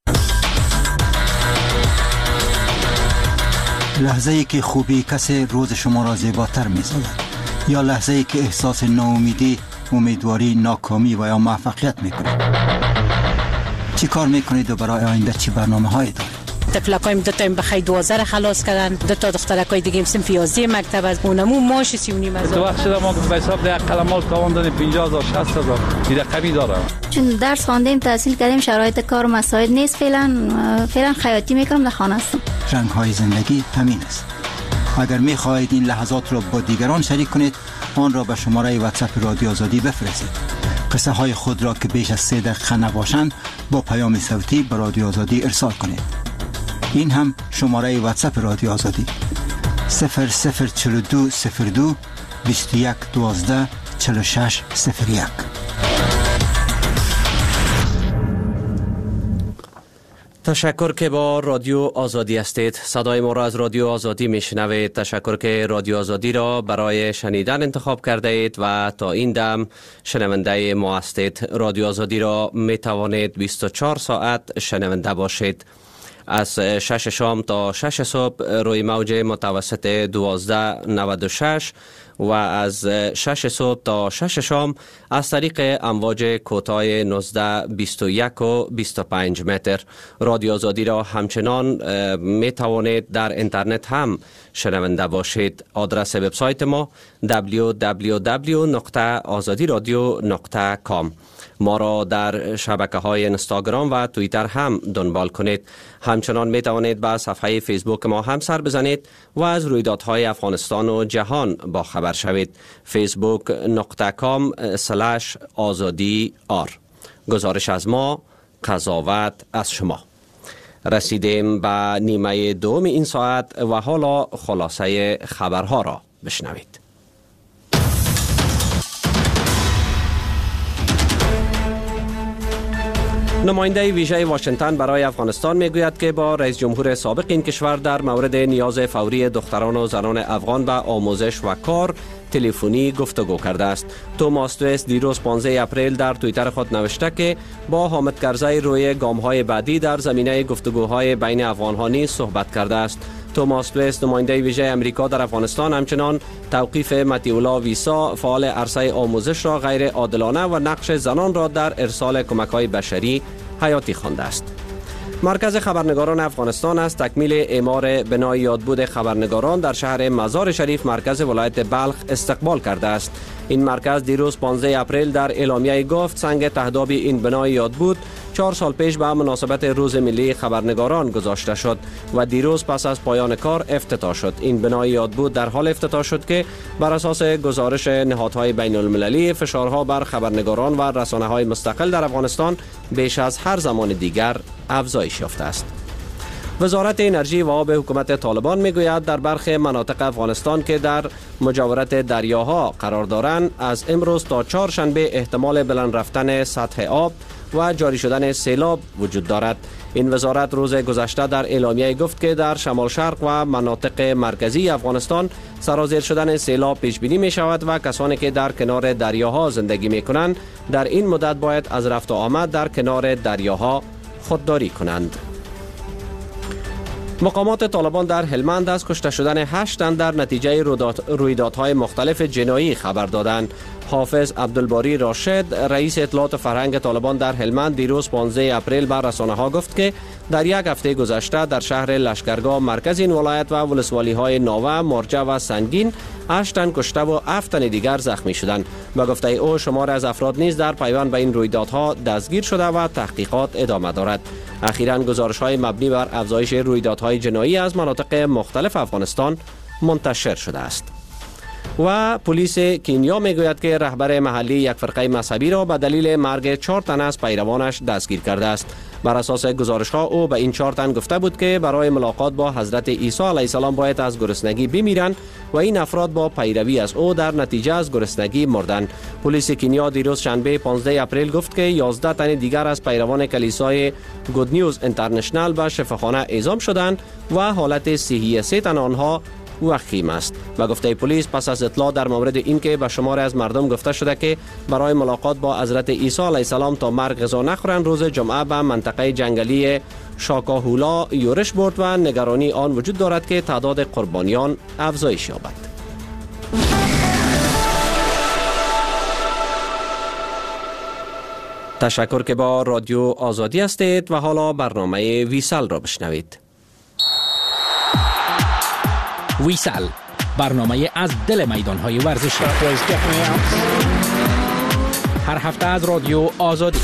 لحظه‌ای که خوبی کسی روز شما را زیباتر می‌سازد یا لحظه‌ای که احساس ناامیدی، امیدواری، ناکامی و یا موفقیت می‌کنید. چی کار می‌کنید و برای آینده چی برنامه‌هایی دارید؟ تفلکایم دو تا بخیر 12 خلاص کردن، دو تا دخترکای دیگه صنف 11 مکتب از اونمو ماش 3.5 هزار. تو وقت شده ما به حساب ده قلمال کاوندن 50,000 60,000 این رقمی داره. چون درس خواندیم، تحصیل کردیم، شرایط کار و مساعد نیست، فعلا خیاطی میکنم، در خانه هستم. رنگ‌های زندگی همین است. اگر می‌خواهید این لحظات را با دیگران شریک کنید، آن را به شماره واتساپ رادیو آزادی بفرستید. قصه های خود را که بیش از 3 دقیقه نباشند با پیام صوتی به رادیو آزادی ارسال کنید. این هم شماره واتساپ رادیو آزادی 004202 21 12 46 01. تشکر که با رادیو آزادی هستید. صدای ما را از رادیو آزادی میشنوید. تشکر که رادیو آزادی را برای شنیدن انتخاب کرده اید و تا این دم شنونده ما هستید. رادیو آزادی را می توانید 24 ساعت شنونده باشید. از 6 شام تا 6 صبح روی موج متوسط 1296 و از 6 صبح تا 6 شام از طریق امواج کوتاه 19 21 و 25 متر. رادیو آزادی را همچنان می توانید در اینترنت هم شنونده باشید. آدرس وبسایت ما www.azadiradio.com. ما را در شبکه‌های اینستاگرام و توییتر هم دنبال کنید. همچنان می توانید به صفحه فیسبوک ما هم سر بزنید و از رویدادهای افغانستان و جهان با خبر شوید. facebook.com/azadi.r. گزارش از ما، قضاوت از شما. رسیدیم به نیمه دوم این ساعت و حالا خلاصه خبرها را بشنوید. نماینده ویژه واشنگتن برای افغانستان میگوید که با رئیس جمهور سابق این کشور در مورد نیاز فوری دختران و زنان افغان به آموزش و کار تلفنی گفتگو کرده است. توماس تویس دیروز 15 اپریل در توییتر خود نوشته که با حامد کرزی روی گام‌های بعدی در زمینه گفتگوهای بین افغان‌ها نیز صحبت کرده است. توماس تویس نماینده ویژه امریکا در افغانستان همچنان توقیف متیولا ویسا فعال عرصه آموزش را غیر عادلانه و نقش زنان را در ارسال کمک‌های بشری حیاتی خوانده است. مرکز خبرنگاران افغانستان از تکمیل اعمار بنای یادبود خبرنگاران در شهر مزار شریف مرکز ولایت بلخ استقبال کرده است. این مرکز دیروز 15 اپریل در اعلامیه گفت سنگ تهداب این بنای یادبود 4 سال پیش به مناسبت روز ملی خبرنگاران گذاشته شد و دیروز پس از پایان کار افتتاح شد. این بنای یادبود در حال افتتاح شد که بر اساس گزارش نهادهای بین المللی فشارها بر خبرنگاران و رسانه‌های مستقل در افغانستان بیش از هر زمان دیگر افزایش یافته است. وزارت انرژی و آب حکومت طالبان میگوید در برخی مناطق افغانستان که در مجاورت دریاها قرار دارند از امروز تا چهارشنبه احتمال بلند رفتن سطح آب و جاری شدن سیلاب وجود دارد. این وزارت روز گذشته در اعلامیه گفت که در شمال شرق و مناطق مرکزی افغانستان سرازیر شدن سیلاب پیش بینی می شود و کسانی که در کنار دریاها زندگی می کنند در این مدت باید از رفت و آمد در کنار دریاها خودداری کنند. مقامات طالبان در هلمند از کشته شدن 8 تن در نتیجه رویدادهای مختلف جنایی خبر دادند. حافظ عبدالباری راشد رئیس اطلاعات فرهنگ طالبان در هلمند دیروز 15 اپریل بر رسانه‌ها گفت که در یک هفته گذشته در شهر لشکرگاه مرکز این ولایت و ولسوالی‌های ناوه، مارجه و سنگین 8 تن کشته و 7 تن دیگر زخمی شدند. به گفته او شمار از افراد نیز در پیوند به این رویدادها دستگیر شده و تحقیقات ادامه دارد. اخیراً گزارش‌های مبنی بر افزایش رویدادهای جنایی از مناطق مختلف افغانستان منتشر شده است. و پلیس کنیا میگوید که رهبر محلی یک فرقه مذهبی را به دلیل مرگ 4 تن از پیروانش دستگیر کرده است. بر اساس گزارش‌ها او به این 4 تن گفته بود که برای ملاقات با حضرت عیسی علیه السلام باید از گرسنگی بمیرند و این افراد با پیروی از او در نتیجه از گرسنگی مردند. پلیس کنیا دیروز شنبه 15 اپریل گفت که 11 تن دیگر از پیروان کلیسای گود نیوز اینترنشنال به شفاخانه اعزام شدند و حالت صحی 3 تن آنها وخیم است. به گفته پلیس پس از اطلاع در مورد اینکه به شمار از مردم گفته شده که برای ملاقات با حضرت عیسی علیه السلام تا مرگ غذا نخورند روز جمعه به منطقه جنگلی شاکاهولا یورش برد و نگرانی آن وجود دارد که تعداد قربانیان افزایش یابد. تشکر که با رادیو آزادی هستید و حالا برنامه ویسل را بشنوید. ویسل، برنامه از دل میدان‌های ورزشی. هر هفته از رادیو آزادی.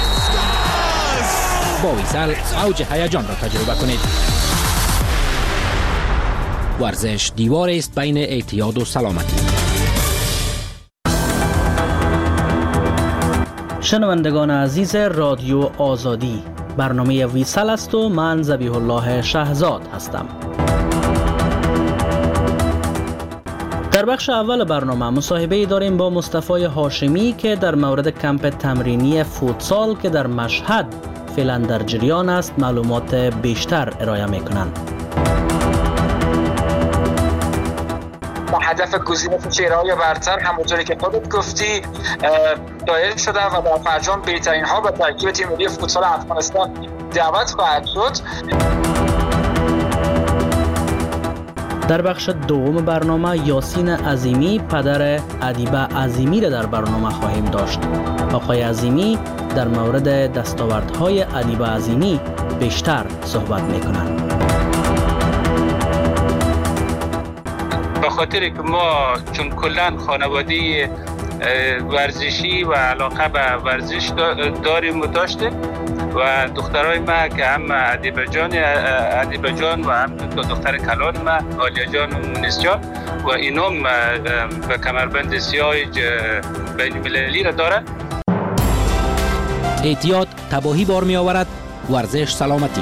با ویسل اوج هیجان را تجربه کنید. ورزش دیوار است بین اعتیاد و سلامتی. شنوندگان عزیز رادیو آزادی، برنامه ویسل است و من ذبیح الله شهزاد هستم. در بخش اول برنامه مصاحبه داریم با مصطفی هاشمی که در مورد کمپ تمرینی فوتسال که در مشهد فعلا در جریان است معلومات بیشتر ارائه میکنند. هدف گزینش چهره‌های برتر همونطوری که خودت گفتی دایر شده و در فرجام بهترین ها به ترکیب تیم ملی فوتسال افغانستان دعوت خواهد شد. در بخش دوم برنامه یاسین عظیمی پدر ادیبه عظیمی را در برنامه خواهیم داشت. آقای عظیمی در مورد دستاوردهای ادیبه عظیمی بیشتر صحبت میکنند. به خاطر که ما چون کلان خانواده ورزشی و علاقه به ورزش داریم و داشتیم و دخترای ما که هم ادیبه جان و هم دختر کلان ما آلیا جان و مونس جان و اینم به کمربند سیاه بین المللی را دارن. احتیاط تباهی بار می آورد، ورزش سلامتی.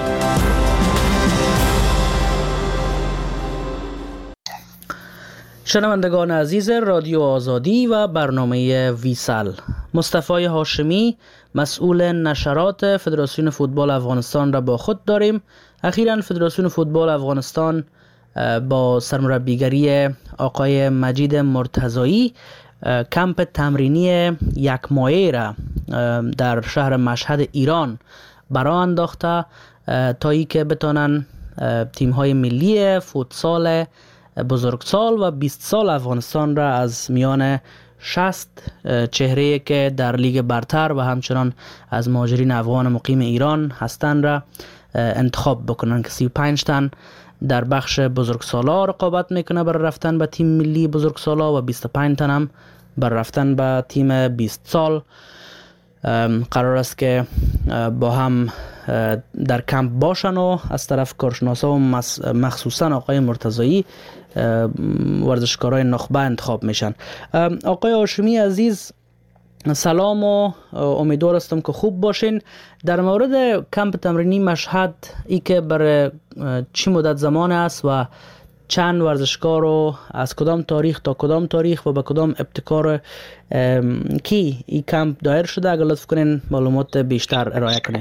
شنوندگان عزیز رادیو آزادی و برنامه ویسل، مصطفی هاشمی مسئول نشرات فدراسیون فوتبال افغانستان را با خود داریم. اخیراً فدراسیون فوتبال افغانستان با سرمربیگری آقای مجید مرتضایی کمپ تمرینی یک ماهه را در شهر مشهد ایران برا انداخته تا ای که بتانن تیم‌های ملی فوتسال بزرگسال و 20 سال افغانستان را از میان 60 چهره‌ای که در لیگ برتر و همچنان از مهاجرین افغان مقیم ایران هستند را انتخاب بکنن که 35 تن در بخش بزرگسالا رقابت میکنه برای رفتن به تیم ملی بزرگسالا و 25 تن هم برای رفتن به تیم 20 سال. قرار است که با هم در کمپ باشن و از طرف کارشناسا و مخصوصا آقای مرتضایی ورزشکارای نخبه انتخاب میشن. آقای هاشمی عزیز سلام و امیدوار هستم که خوب باشین. در مورد کمپ تمرینی مشهد ای که برای چی مدت زمان است و چند ورزشکار رو از کدام تاریخ تا کدام تاریخ و به کدام ابتکار کی این کمپ دایر شده، اگر لطف کنین معلومات بیشتر ارائه کنین.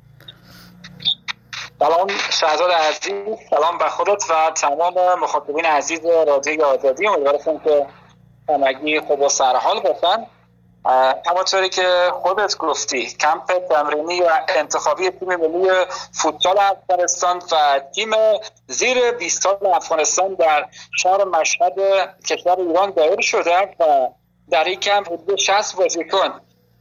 سلام شهزاد عزیز، سلام به خودت و تمام مخاطبین عزیز رادیو آزادی. امیدوارم که همگی خوب و سرحال باشن. همونطوری که خودت گفتی کمپ تمرینی و انتخابی تیم ملی فوتبال افغانستان و تیم زیر 20 سال افغانستان در شهر مشهد کشور ایران دایر شده و در این کمپ حدود 60 بازیکن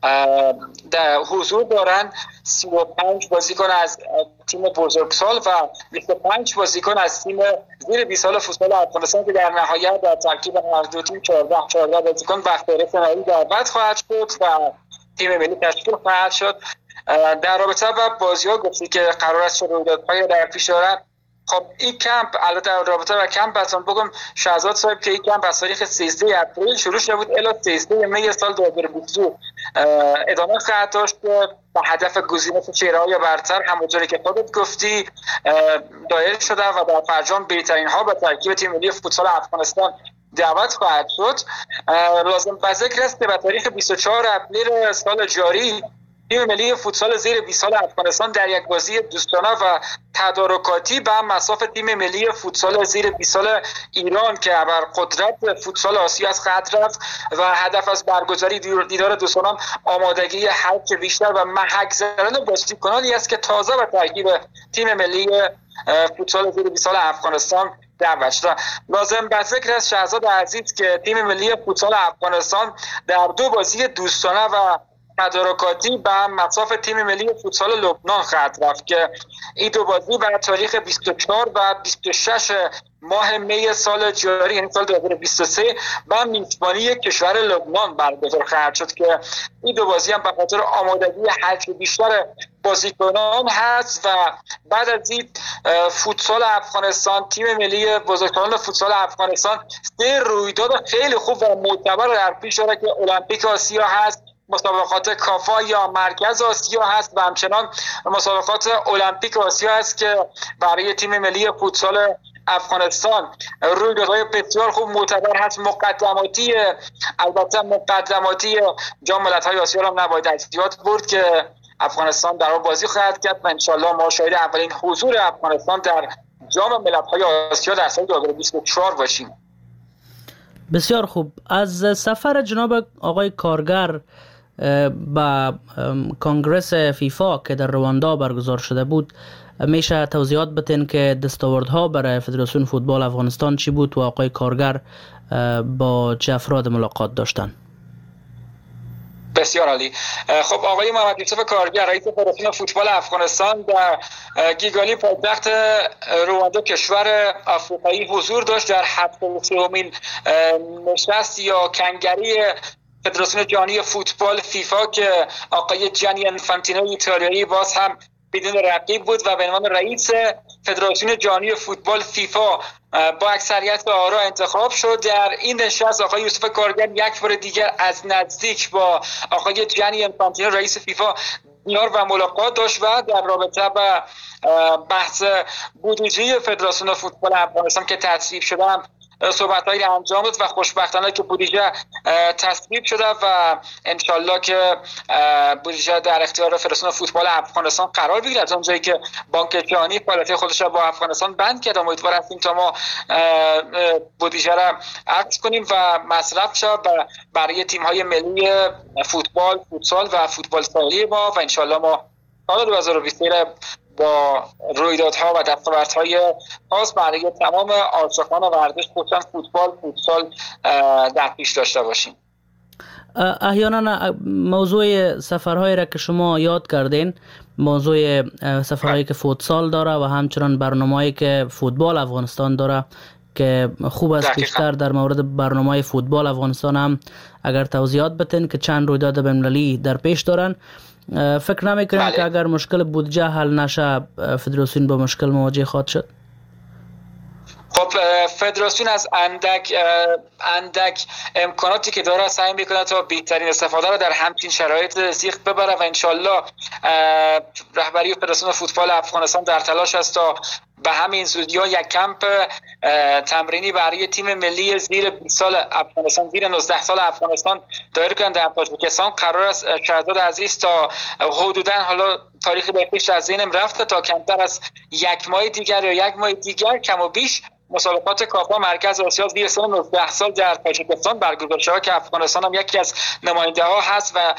در حضور دارن. 35 بازیکن از تیم بزرگسال و 25 بازیکن از تیم زیر 20 سال فوتبال افغانستان که در نهایت در ترکیب هر دو تیم 14 بازیکن بخت فینالی دعوت خواهد شد و تیم ملی تشکیل خواهد شد. در رابطه با بازی‌ها گفتی که قرار است رویدادهای در پیش دارن. خب این کمپ البته در رابطه با کمپ براتون بگم شهزاد صاحب که این کمپ از تاریخ 13 اپریل شروع شده بود الی 13 می سال 2022 ادامه خواهد داشت به هدف گزینش چهره‌های برتر همونطوری که خودت گفتی دایر شده و در فرجام بهترین ها به ترکیب تیم ملی فوتبال افغانستان دعوت خواهد شد. لازم به ذکر است که به تاریخ 24 اپریل سال جاری تیم ملی فوتسال زیر 20 سال افغانستان در یک بازی دوستانه و تدارکاتی به مصاف تیم ملی فوتسال زیر 20 سال ایران که بر قدرت فوتسال آسیا از خط رفت و هدف از برگزاری دیدار دوستانه آمادگی هرچه بیشتر و محک زدن بازیکنانی است که تازه به ترکیب تیم ملی فوتسال زیر 20 سال افغانستان دعوت شد. لازم به ذکر است شهزاد عزیز که تیم ملی فوتسال افغانستان در دو بازی دوستانه و تدارکاتی به مصاف تیم ملی فوتسال لبنان خواهد رفت که این دو بازی بر تاریخ 24 و 26 ماه می سال جاری یعنی سال 2023 با میزبانی کشور لبنان برگزار خواهد شد که این دو بازی هم به خاطر آمادگی هرچه بیشتر بازیکنان هست و بعد از این فوتسال افغانستان تیم ملی بزرگسالان فوتسال افغانستان سه رویداد خیلی خوب و معتبر در پیش داره که المپیک آسیا هست، مسابقات کافا یا مرکز آسیا هست و همچنان مسابقات المپیک آسیا هست که برای تیم ملی فوتسال افغانستان رویدادهای بسیار خوب معتبر هست. مقدماتی جام ملت‌های آسیا را نباید از یاد برد که افغانستان در آن بازی خواهد کرد و انشالله ما شاهد اولین حضور افغانستان در جام ملت‌های آسیا در سال 2024 باشیم. بسیار خوب. از سفر جناب آقای کارگر به کنگرس فیفا که در رواندا برگزار شده بود میشه توضیحات بدین که دستاوردها برای فدراسیون فوتبال افغانستان چی بود و آقای کارگر با چه افراد ملاقات داشتن؟ بسیار عالی. خب آقای محمد یوسف کارگر رئیس فدراسیون فوتبال افغانستان در گیگالی پایتخت رواندا کشور آفریقایی حضور داشت در 73مین نشست یا کنگره فدراسیون جهانی فوتبال فیفا که آقای جانی انفانتینو ایتالیایی باز هم بدون رقیب بود و به عنوان رئیس فدراسیون جهانی فوتبال فیفا با اکثریت آرا انتخاب شد. در این نشست آقای یوسف کارگر یک بار دیگر از نزدیک با آقای جانی انفانتینو رئیس فیفا دیدار و ملاقات داشت و در رابطه با بحث بودجه فدراسیون فوتبال افغانستان که تصویب شده صحبت‌هایی انجام داد و خوشبختانه که بودجه تصویب شده و انشالله که بودجه در اختیار فدراسیون فوتبال افغانستان قرار بگیرد. از اونجایی که بانک جهانی فعالیت خودش را با افغانستان بند کرد، امیدوار هستیم تا ما بودجه را عرض کنیم و مصرف شود برای تیم‌های ملی فوتبال، فوتسال و فوتبال ساحلی ما و انشالله ما سال 2023 با رویدادها و دستاوردهای خاص برای تمام عاشقان ورزش خصوصا فوتبال، فوتسال در پیش داشته باشیم. احیانا موضوع سفرهایی را که شما یاد کردین، موضوع سفرهایی که فوتسال داره و همچنان برنامه‌ای که فوتبال افغانستان داره که خوب است بیشتر در مورد برنامه فوتبال افغانستان هم اگر توضیحات بدین که چند رویداد بین‌المللی در پیش دارن. فکر نمی‌کنید که اگر مشکل بودجه حل نشه فدراسیون با مشکل مواجه خواهد شد؟ خب فدراسیون از اندک امکاناتی که داره سعی میکنه تا بهترین استفاده رو در همچین شرایط زیغ ببره و انشالله رهبری فدراسیون فوتبال افغانستان در تلاش است تا به همین زودی ها یک کمپ تمرینی برای تیم ملی زیر 20 سال افغانستان، زیر 19 سال افغانستان دایر کنند در تاجیکستان. قرار است شهزاد عزیز تا حدوداً حالا تاریخی به پیش از ذهنم رفته تا کمتر از یک ماه دیگر یا یک ماه دیگر کم و بیش مسابقات کافا مرکز آسیا زیر سن 19 سال در تاجیکستان برگزار شود که افغانستان هم یکی از نماینده ها هست و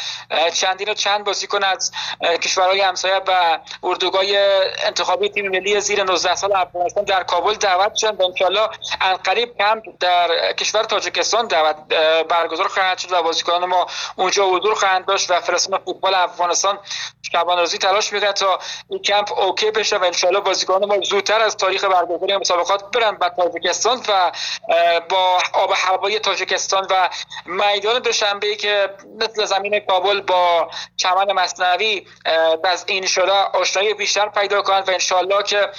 چند بازیکن از کشورهای همسایه و اردوگاه انتخابی تیم ملی زیر 19 سال افغانستان در کابل دعوت شدند و انشالله عنقریب کمپ در کشور تاجیکستان برگزار خواهد شد و بازیکنان ما اونجا حضور خواهند داشت و فدراسیون فوتبال افغانستان شبانه روزی تلاش می‌کنه تا این کمپ اوکی بشه و انشالله بازیکنان ما زودتر از تاریخ برگزاری مسابقات برن به تاجیکستان و با آب و هوای تاجیکستان و میدان دوشنبه‌ای که مثل زمین کابل با چمن مثنوی تزیین شده آشنایی بیشتر پیدا کنند و انشالله که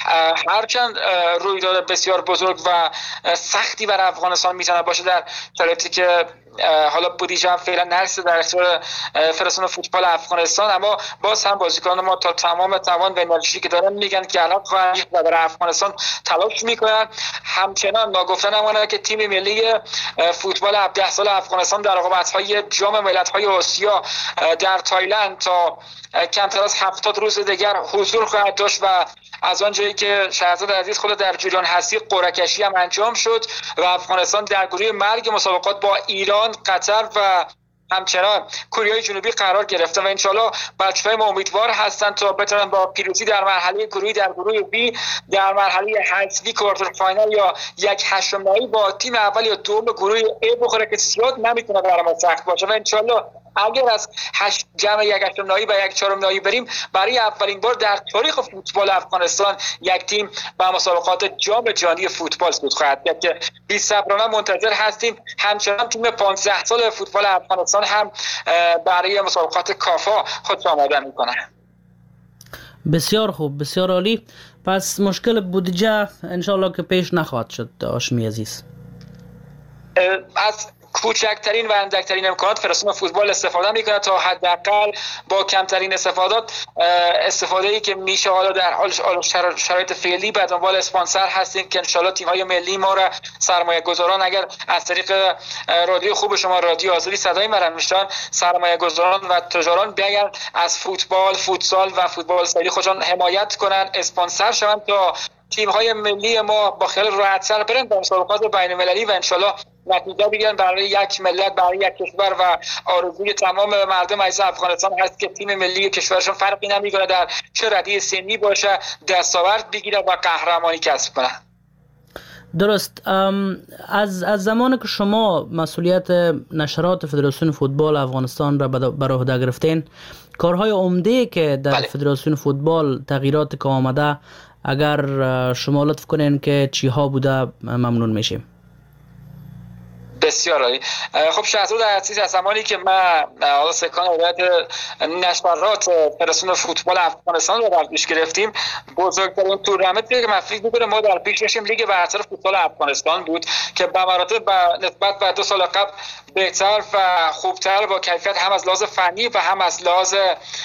هرچند رویداد بسیار بزرگ و سختی برای افغانستان میتونه باشه در شرایطی که حالا بودجه هم فعلا نرسیده در اختیار فدراسیون فوتبال افغانستان، اما باز هم بازیکنان ما تا تمام توان و انرژی که دارن میگن که الان خواهند و برای افغانستان تلاش میکنن. همچنان ناگفتن امانه که تیم ملی فوتبال 17 سال افغانستان در رقابت‌های جام ملت‌های آسیا در تایلند تا کمتر از 70 روز دیگر حضور خواهد داشت و از آنجایی که شهزاد عزیز خود در جریان هستی قرعه کشی هم انجام شد و افغانستان در گروه مرگ مسابقات با ایران، قطر و همچنان کره جنوبی قرار گرفته و انشالله بچه‌های ما امیدوار هستند تا بتونن با پیروزی در مرحله گروهی در گروه بی در مرحله حذفی کوارتر فاینال یا یک هشتم نهایی با تیم اول یا دوم گروه ای بخوره که زیاد نمیتونه برای ما سخت باشه و انشالله اگر از جمع یک هشتم نهایی و یک چهارم نهایی بریم برای اولین بار در تاریخ فوتبال افغانستان یک تیم به مسابقات جام جهانی فوتبال صعود خواهد کرد که بی‌صبرانه منتظر هستیم. همچنان تیم 15 سال فوتبال افغانستان هم برای مسابقات کافا خود آماده میکنه. بسیار خوب، بسیار عالی. پس مشکل بودجه انشالله که پیش نخواهد شد هاشمی عزیز. از کوچکترین و اندکترین امکانات فدراسیون فوتبال استفاده میکنه تا حداقل با کمترین استفاده‌ای که میشه. حالا در حال شرایط فعلی به دنبال اسپانسر هستیم که انشالله تیم‌های ملی ما را سرمایه‌گذاران اگر از طریق رادیو خوب شما رادیو آزادی صدای مرن میشن، سرمایه‌گذاران و تجاران بیان از فوتبال، فوتسال و فوتبال ساحلی خودشان حمایت کنن، اسپانسر شوند تا تیم‌های ملی ما با خیال راحت‌تر برن به مسابقات بین‌المللی و انشالله نتیجه بگیرن برای یک ملت، برای یک کشور و آرزوی تمام مردم عزیز افغانستان هست که تیم ملی کشورشون فرقی نمیکنه در چه ردیف سنی باشه دستاورد بگیره و قهرمانی کسب کنه. درست. از زمان که شما مسئولیت نشرات فدراسیون فوتبال افغانستان را بر عهده گرفتین، کارهای عمده که در فدراسیون فوتبال تغییرات که آمده اگر شما لطف کنین که چی ها بوده ممنون میشیم. بسیار عالی. خب شهزاد عزیز، از زمانی که من حالا سکان هدایت نشرات فدراسیون فوتبال افغانستان رو در پیش گرفتیم، بزرگترین تورنمنتی که مفید بود ما در پیش داشتیم لیگ برتر فوتبال افغانستان بود که به مراتب نسبت به 2 سال قبل بهتر و خوبتر با کیفیت هم از لحاظ فنی و هم از لحاظ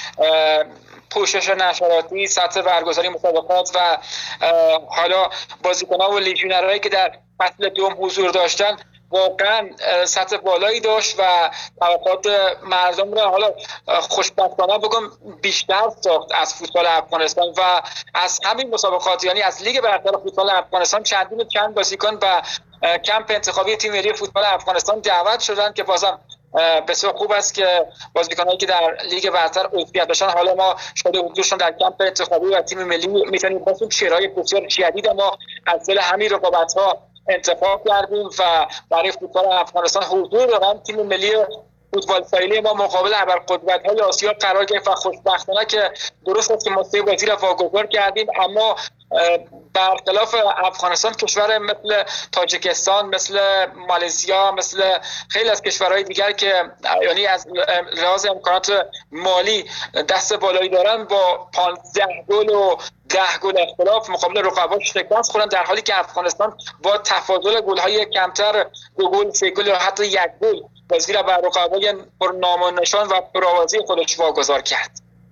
پوشش نشراتی، سطح برگزاری مسابقات و حالا بازیکنان و لیژیونرهایی که در فصل دوم حضور داشتن واقعا سطح بالایی داشت و توقعات مردم را حالا خوشبختانه بگم بیشتر ساخت از فوتبال افغانستان و از همین مسابقات، یعنی از لیگ برتر فوتبال افغانستان چند بازیکن و کمپ انتخابی تیم ملی فوتبال افغانستان دعوت شدند که بازم بسیار خوب است که بازیکنایی که در لیگ برتر عضویت داشتن حالا ما شده حضورشون در کمپ انتخابی و تیم ملی میتونیم باشیم. شیرهای بسیار جدید ما از دل همین رقابت‌ها انتخاب کردیم و برای فوتبال افغانستان حضور دارن. تیم ملی فوتبال فعلی ما مقابل ابرقدرت‌های آسیا قرار گرفت و خوشبختانه که درست است که ما 3 بازی را واگذار کردیم، اما برخلاف افغانستان کشور مثل تاجیکستان، مثل مالزیا، مثل خیلی از کشورهای دیگر که یعنی از لحاظ امکانات مالی دست بالایی دارن با 15 گل و 10 گل اختلاف مقابل رقبا شکست خوردن، در حالی که افغانستان با تفاضل گل‌های کمتر 2 گل، 3 گل یا حتی 1 گل بازی را بر رقبای پرنام و نشان و پرآوازی خودش واگذار کرد.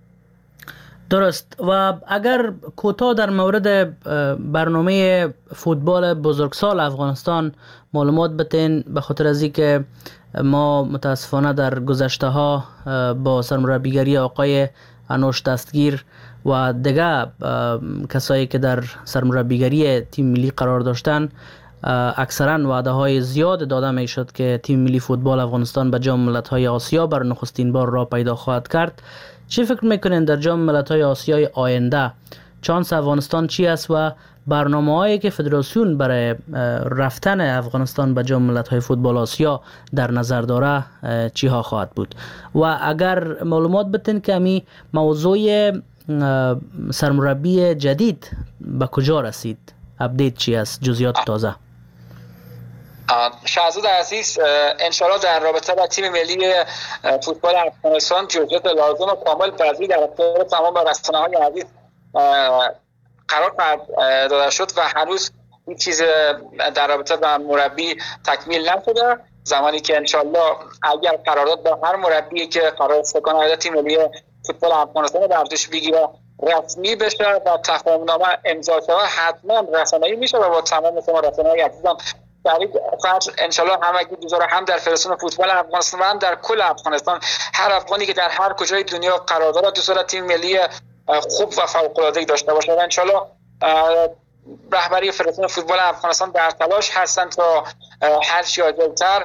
درست. و اگر کوتاه در مورد برنامه فوتبال بزرگسال افغانستان معلومات بتین، به خاطر از اینکه ما متاسفانه در گذشته ها با سرمربیگری آقای انوش دستگیر و دیگه کسایی که در سرمربیگری تیم ملی قرار داشتن اکثرا وعده های زیاد داده می شد که تیم ملی فوتبال افغانستان به جام ملت‌های آسیا بر نخستین بار راه پیدا خواهد کرد. چی فکر میکنین در جام ملت‌های آسیای آینده چانس افغانستان چی است و برنامه‌هایی که فدراسیون برای رفتن افغانستان به جام ملت‌های فوتبال آسیا در نظر داره چی ها خواهد بود؟ و اگر معلومات بتین که می موضوع سرمربی جدید به کجا رسید، اپدیت چی است، جزئیات تازه؟ شهزاد عزیز، انشالله در رابطه با تیم ملی فوتبال افغانستان جزئیات لازم و کامل بازی در اختیار تمام رسانه‌های عزیز قرار داده شد و هنوز این چیز در رابطه با مربی تکمیل نشده. زمانی که انشالله اگر قرارداد با هر مربی که قرار است کنه تیم ملی فوتبال افغانستان رو برداشت بگیره رسمی بشه و تفاهم‌نامه امضا شده، حتما رسانه‌ای میشه و با تمام شما رسانه‌های عزیزم انشالله همگی بزرگ هم در فدراسیون فوتبال افغانستان و هم در کل افغانستان هر افغانی که در هر کجای دنیا قرار داره دوست داره تیم ملی خوب و فوق‌العاده‌ای داشته باشه و انشالله رهبری فدراسیون فوتبال افغانستان در تلاش هستند تا هر چی عاجل‌تر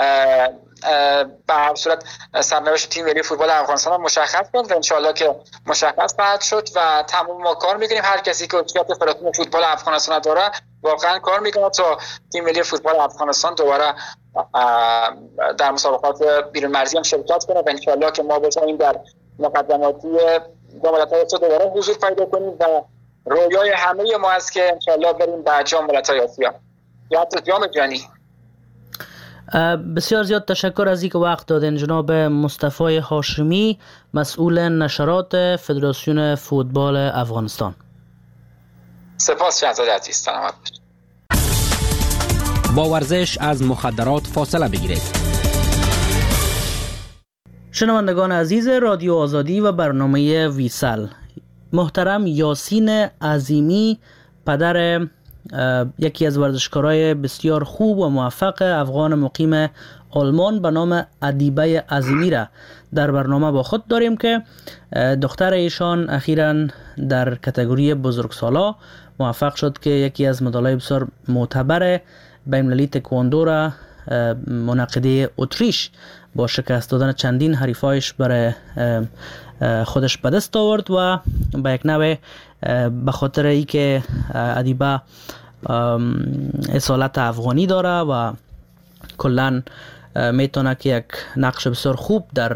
به هر صورت سرنوشت تیم ملی فوتبال افغانستان مشخص کنند و انشالله که مشخص خواهد شد و تمام ما کار میکنیم. هر کسی که عضویت فدراسیون فوتبال افغانستان داره واقعا کار میکنه تا تیم ملی فوتبال افغانستان دوباره در مسابقات بیرون مرزی هم شرکت کنه و انشالله که ما بتونیم در مقدماتی جام ملت‌های آسیا دوباره حضور پیدا کنیم و رویای همه ما است که انشالله بریم به جام ملت‌های آسیا یا حتی جام جهانی. بسیار زیاد تشکر از اینکه وقت دادین جناب مصطفی هاشمی، مسئول نشرات فدراسیون فوتبال افغانستان. سپاس شهزاد عزیز، سلامت باشید. با ورزش از مخدرات فاصله بگیرید. شنوندگان عزیز رادیو آزادی و برنامه ویسل، محترم یاسین عظیمی پدر یکی از ورزشکارای بسیار خوب و موفق افغان مقیم آلمان به نام ادیبه عظیمی را در برنامه با خود داریم که دختر ایشان اخیراً در کاتگوری بزرگسالا موفق شد که یکی از مدال‌های بسیار معتبر بین‌المللی تکواندو را منعقده اتریش با شکست دادن چندین حریفایش برای خودش به دست آورد و به یک نوع به خاطر ای که ادیبه اصالت افغانی داره و کلن میتونه که یک نقش بسیار خوب در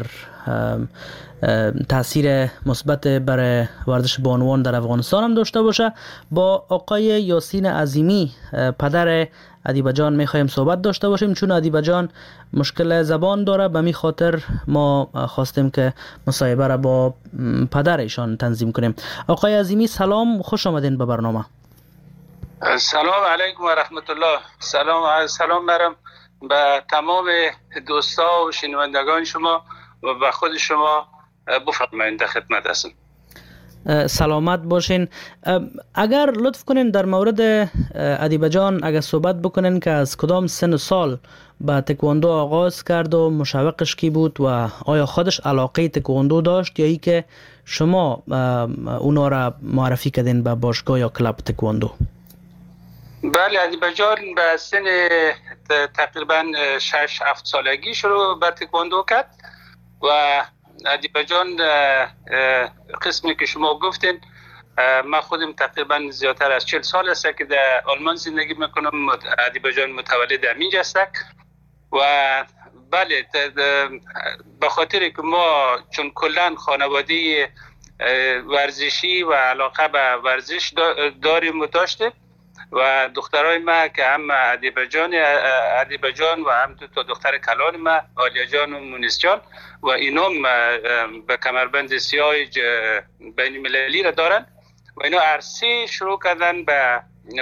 تاثیر مثبت برای ورزش بانوان در افغانستان هم داشته باشه. با آقای یاسین عظیمی پدر ادیبه جان میخوایم صحبت داشته باشیم، چون ادیبه جان مشکل زبان داره، به می خاطر ما خواستیم که مصاحبه را با پدر ایشان تنظیم کنیم. آقای عظیمی سلام، خوش آمدین به برنامه. سلام علیکم و رحمت الله. سلام مرم به تمام دوستا و شنوندگان شما و به خود شما بفرمایید در خدمت هستم. سلامت باشین. اگر لطف کنین در مورد ادیبه جان اگر صحبت بکنین که از کدام سن و سال به تکواندو آغاز کرد و مشوقش کی بود و آیا خودش علاقه تکواندو داشت یا ای که شما اونا را معرفی کردین به باشگاه یا کلاب تکواندو؟ بله، ادیبه جان به سن تقریبا 6-7 سالگی شروع به تکواندو کرد و ادیبه جان قسمی که شما گفتین، من خودم تقریبا زیادتر از 40 سال است که در آلمان زندگی میکنم. ادیبه جان متولد همینجا است و بله به خاطر که ما چون کلا خانواده ورزشی و علاقه به ورزش داریم و داشتیم و دخترای ما که هم ادیبه جان و هم دو تا دختر کلان ما، آلیا جان و مونس جان، و اینام به کمربند سیاه بین المللی را دارن و اینا عرصه شروع کردن به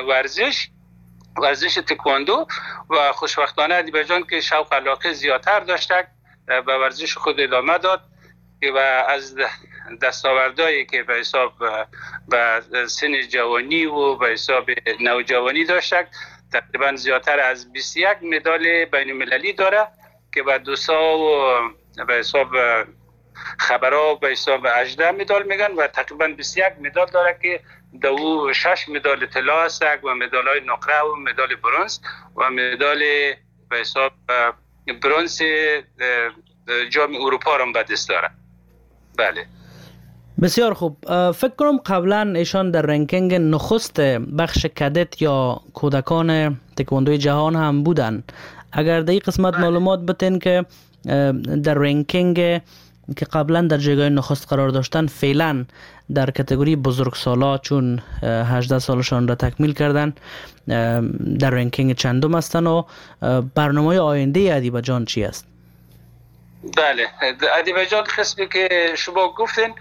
ورزش تکواندو و خوشبختانه ادیبه جان که شوق علاقه زیادتر داشته به ورزش خود ادامه داد و از دستاوردهایی که به حساب به سن جوانی و به حساب نوجوانی داشته تقریبا زیادتر از 21 مدال بین المللی داره که به دوسا و به حساب خبرها به حساب 18 مدال میگن و تقریبا 21 مدال داره که دو 6 مدال طلا است و مدال های نقره و مدال برنز و مدال به حساب برنز جام اروپا را به دست داره. بله بسیار خوب. فکر کنم قبلا ایشان در رنکینگ نخست بخش کدت یا کودکان تکواندوی جهان هم بودن. اگر در این قسمت معلومات بتین که در رنکینگ که قبلا در جایگاه نخست قرار داشتن فعلا در کاتگوری بزرگسالا چون 18 سالشان را تکمیل کردن در رنکینگ چندم هستن و برنامه آینده ادیبه جان چی است؟ بله، ادیبه جان قسمی که شما گفتین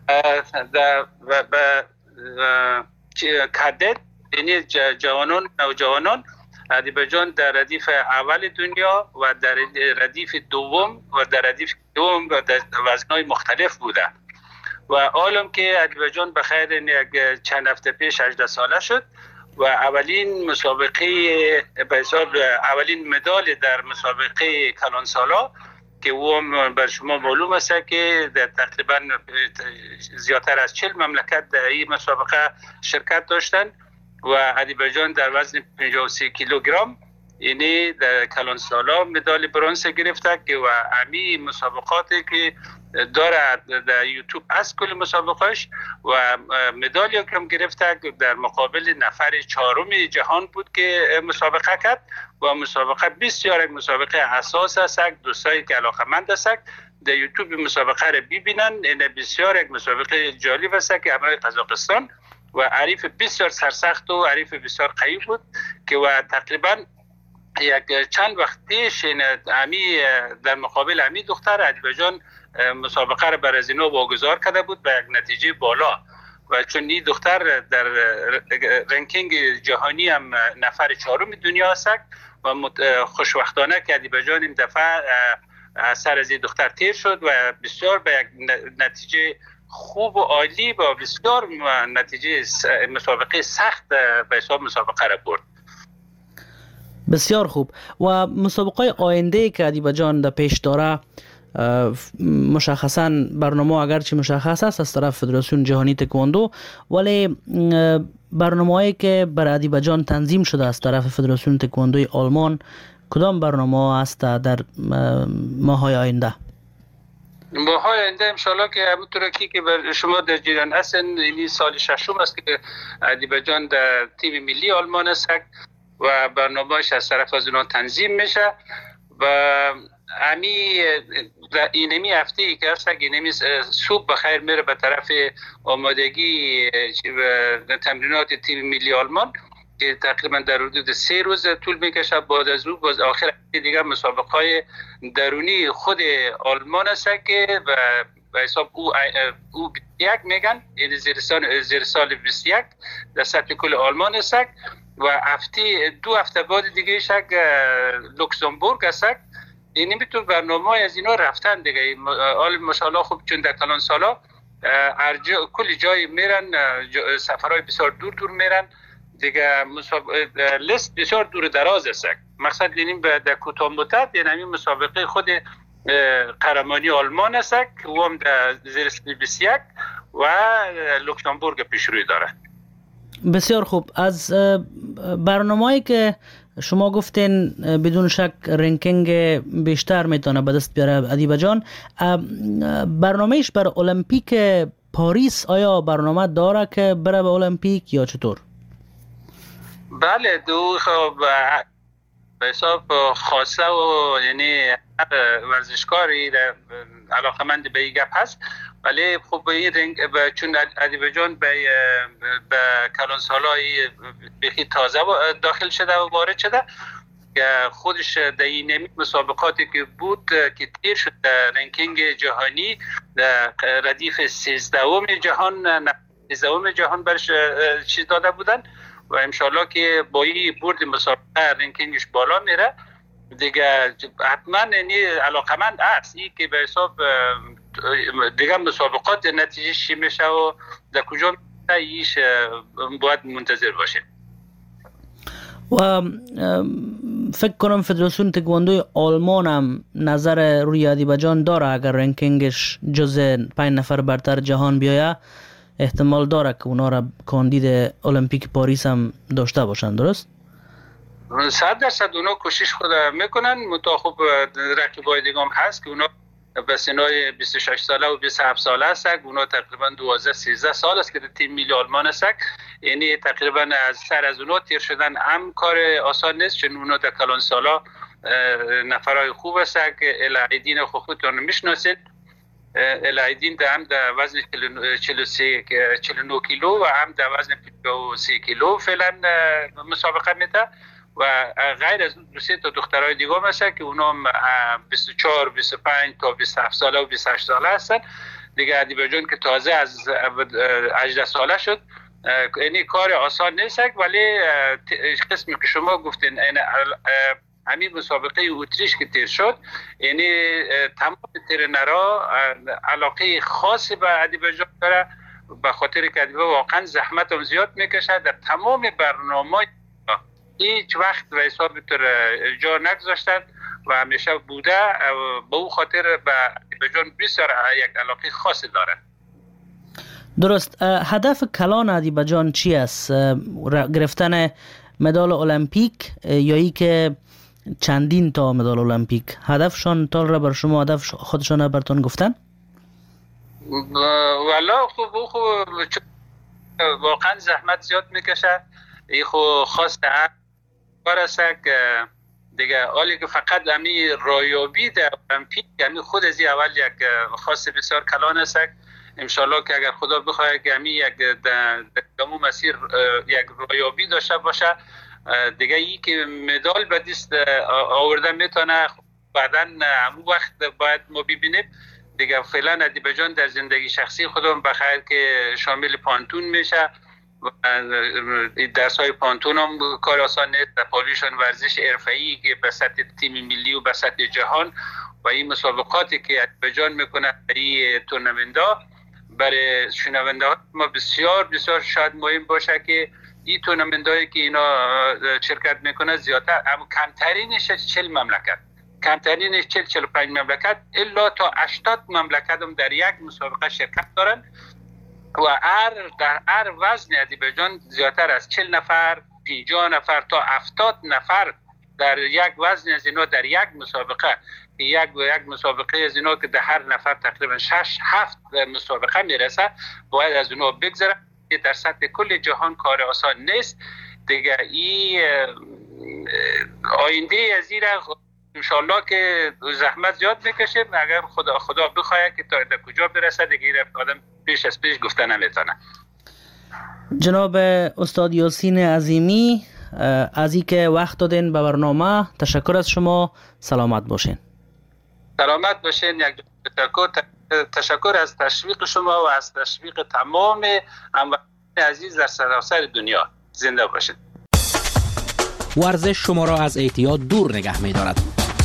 کدت یعنی جوانان نوجوانان، ادیبه جان در ردیف اول دنیا و در ردیف دوم و در ردیف دوم و در وزنهای مختلف بوده و عالم که ادیبه جان بخیر چند هفته پیش 18 ساله شد و اولین مسابقه به حساب اولین مدال در مسابقه کلانسالا که او بر شما معلوم است که تقریبا زیادتر از 40 مملکت در این مسابقه شرکت داشتند و ادیبه جان در وزن 53 کیلوگرم یعنی در کلانسالا مدال برنز گرفته که و همین مسابقاتی که داره در یوتیوب از کل مسابقاش و مدالی کم گرفته در مقابل نفر 4 جهان بود که مسابقه کرد و مسابقه بسیار یک مسابقه اساس است. دوستایی که علاقه‌مند هستند در یوتیوب مسابقه را ببینن، این بسیار یک مسابقه جالب است که همراه قزاقستان و حریف بسیار سرسخت و حریف بسیار قوی بود که و تقریبا یک چند وقت پیش امی در مقابل امی دختر ادیبه جان مسابقه را بر از اینا واگذار کرده بود به یک نتیجه بالا و چون این دختر در رنکینگ جهانی هم نفر 4 دنیا است و خوشبختانه که ادیبه جان این دفعه سر از این دختر تیر شد و بسیار به یک نتیجه خوب و عالی و بسیار نتیجه مسابقه سخت به حساب مسابقه را برد. بسیار خوب. و مسابقه آینده که ادیبه جان در پیش داره مشخصا برنامه اگرچه مشخص است از طرف فدراسیون جهانی تکواندو، ولی برنامه‌ای که بر ادیبه جان تنظیم شده از طرف فدراسیون تکواندوی آلمان کدام برنامه هست در ماهای آینده؟ ماهای آینده انشالله که همونطور که بر شما در جریان هستن، این سال ششم است که ادیبجان در تیم ملی آلمان است و برنامه‌اش از طرف از اونا تنظیم میشه و اینمی هفته ای که هست اینمی صبح بخیر میره به طرف آمادگی تمرینات تیم ملی آلمان که تقریبا در حدود 3 روز طول میکشه. بعد از او باز آخر دیگه مسابقه های درونی خود آلمان است که به حساب او 21 میگن، یعنی زیر سال 21 در سطح کل آلمان است و دو هفته بعد دیگه شک لوکزامبورگ است. یعنی میتون برنامه از اینا رفتن دیگه. حال ماشاءالله خوب چون در کلان سالا کل جای میرن، سفرهای بسیار دور میرن دیگه. لیست بسیار دور دراز است. مقصد یعنی در کوتاه مدت یعنی مسابقه خود قهرمانی آلمان است که او هم در زیر سن 21 و لوکزامبورگ پیشروی داره. بسیار خوب. از برنامه‌ای که شما گفتین بدون شک رنکینگ بیشتر میتونه به دست بیاره ادیبه جان، برنامه‌اش برای المپیک پاریس آیا برنامه داره که بره به المپیک یا چطور؟ بله، دو به حساب خاصه و یعنی ورزشکاری علاقمند به این گپ هست، ولی خب چون ادیبه جان به کلانسالای بخی تازه داخل شده و وارد شده که خودش در این مسابقاتی که بود که تیر شد در رنکینگ جهانی در ردیف 13 جهان برش چیز داده بودن و انشالله که با این برد مسابقه رنکینگش بالا میره دیگه. حتما یعنی علاقمند است این که به حساب دیگه مسابقات نتیجه چی میشه و در کجا ایش باید منتظر باشه. و فکر کنم فدراسیون تکواندوی آلمان هم نظر روی ادیبه جان داره، اگر رنکینگش جز 5 نفر برتر جهان بیایه احتمال داره که اونا را کاندید المپیک پاریس هم داشته باشن، درست؟ 100% اونا کوشش خود میکنن، منتها خب رقیبای دیگه هم هست که اونا به سنای 26 ساله و 27 ساله هست. اونا تقریبا 12-13 سال است که تیم ملی آلمان است، یعنی تقریبا از سر از اونا تیر شدن هم کار آسان نیست، چون اونا در کلان سالا نفرای خوب است که العیدین خودتون میشناسید. العیدین هم در وزن 49 کیلو و هم در وزن 53 کیلو فعلا مسابقه میده و غیر از دو سه تا دخترای دیگه هم هستن که اونا 24 25 تا 27 ساله و 28 ساله هستن دیگه. ادیبه جان که تازه از 18 ساله شد، یعنی کار آسان نیست، ولی قسمی که شما گفتین همین مسابقه اتریش که تیر شد، یعنی تمام ترینرها علاقه خاصی به ادیبه جان داره، به خاطر که ادیبه واقعا زحمت هم زیاد میکشه در تمام برنامه. هیچ وقت به حساب جا نگذاشتن و همیشه بوده، به او خاطر به ادیبه جان بسیار یک علاقه خاصی داره. درست. هدف کلان ادیبه جان چی است؟ گرفتن مدال المپیک یا ای که چندین تا مدال المپیک؟ هدفشان تال را بر شما هدف خودشان براتون گفتن؟ والا خوب واقعا زحمت زیاد میکشه، ای خو خواسته کار است که دیگه حالی که فقط امی رایابی در المپیک، یعنی خود از اول یک خاص بسیار کلان است. انشالله که اگر خدا بخواهد که امی یک دمو مسیر یک رایابی داشته باشه دیگه، ای که مدال به دست آورده میتونه بعداً همون وقت باید ما ببینیم دیگه. فعلا ادیبه جان در زندگی شخصی خودم بخیر که شامل پانتون میشه، درس های پانتون هم کار آسان نیست، در پالیشان ورزش حرفه‌ای که به سطح تیم ملی و به سطح جهان و این مسابقاتی که ادیبه جان میکنه این تورنمنت‌ها برای شنونده ها ما بسیار بسیار شاید مهم باشه که این تورنمنت‌هایی که اینا شرکت میکنه زیادتر، اما کمترینش 40 مملکت، کمترینش 40-45 مملکت الا تا 80 مملکت هم در یک مسابقه شرکت دارن و در هر وزن ادیبه جان زیادتر از 40 نفر 50 نفر تا 70 نفر در یک وزن از اینا در یک مسابقه از اینا که در هر نفر تقریبا 6-7 مسابقه میرسه باید از اینا بگذره. در سطح کل جهان کار آسان نیست دیگه. این آینده از این انشالله که زحمت زیاد میکشیم، اگر خدا بخواه که تا کجا برسه دیگه آدم پیش از پیش گفته نمیتونه. جناب استاد یاسین عظیمی از این که وقت دادین به برنامه تشکر از شما. سلامت باشین. سلامت باشین. یک تشکر از تشویق شما و از تشویق تمام هموطنان عزیز در سراسر دنیا. زنده باشید. ورزش شما را از اعتیاد دور نگه می‌دارد.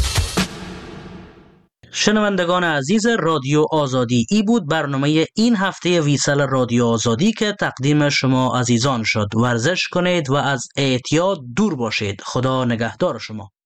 شنوندگان عزیز رادیو آزادی، ای بود برنامه این هفته ویسل رادیو آزادی که تقدیم شما عزیزان شد. ورزش کنید و از اعتیاد دور باشید. خدا نگهدار شما.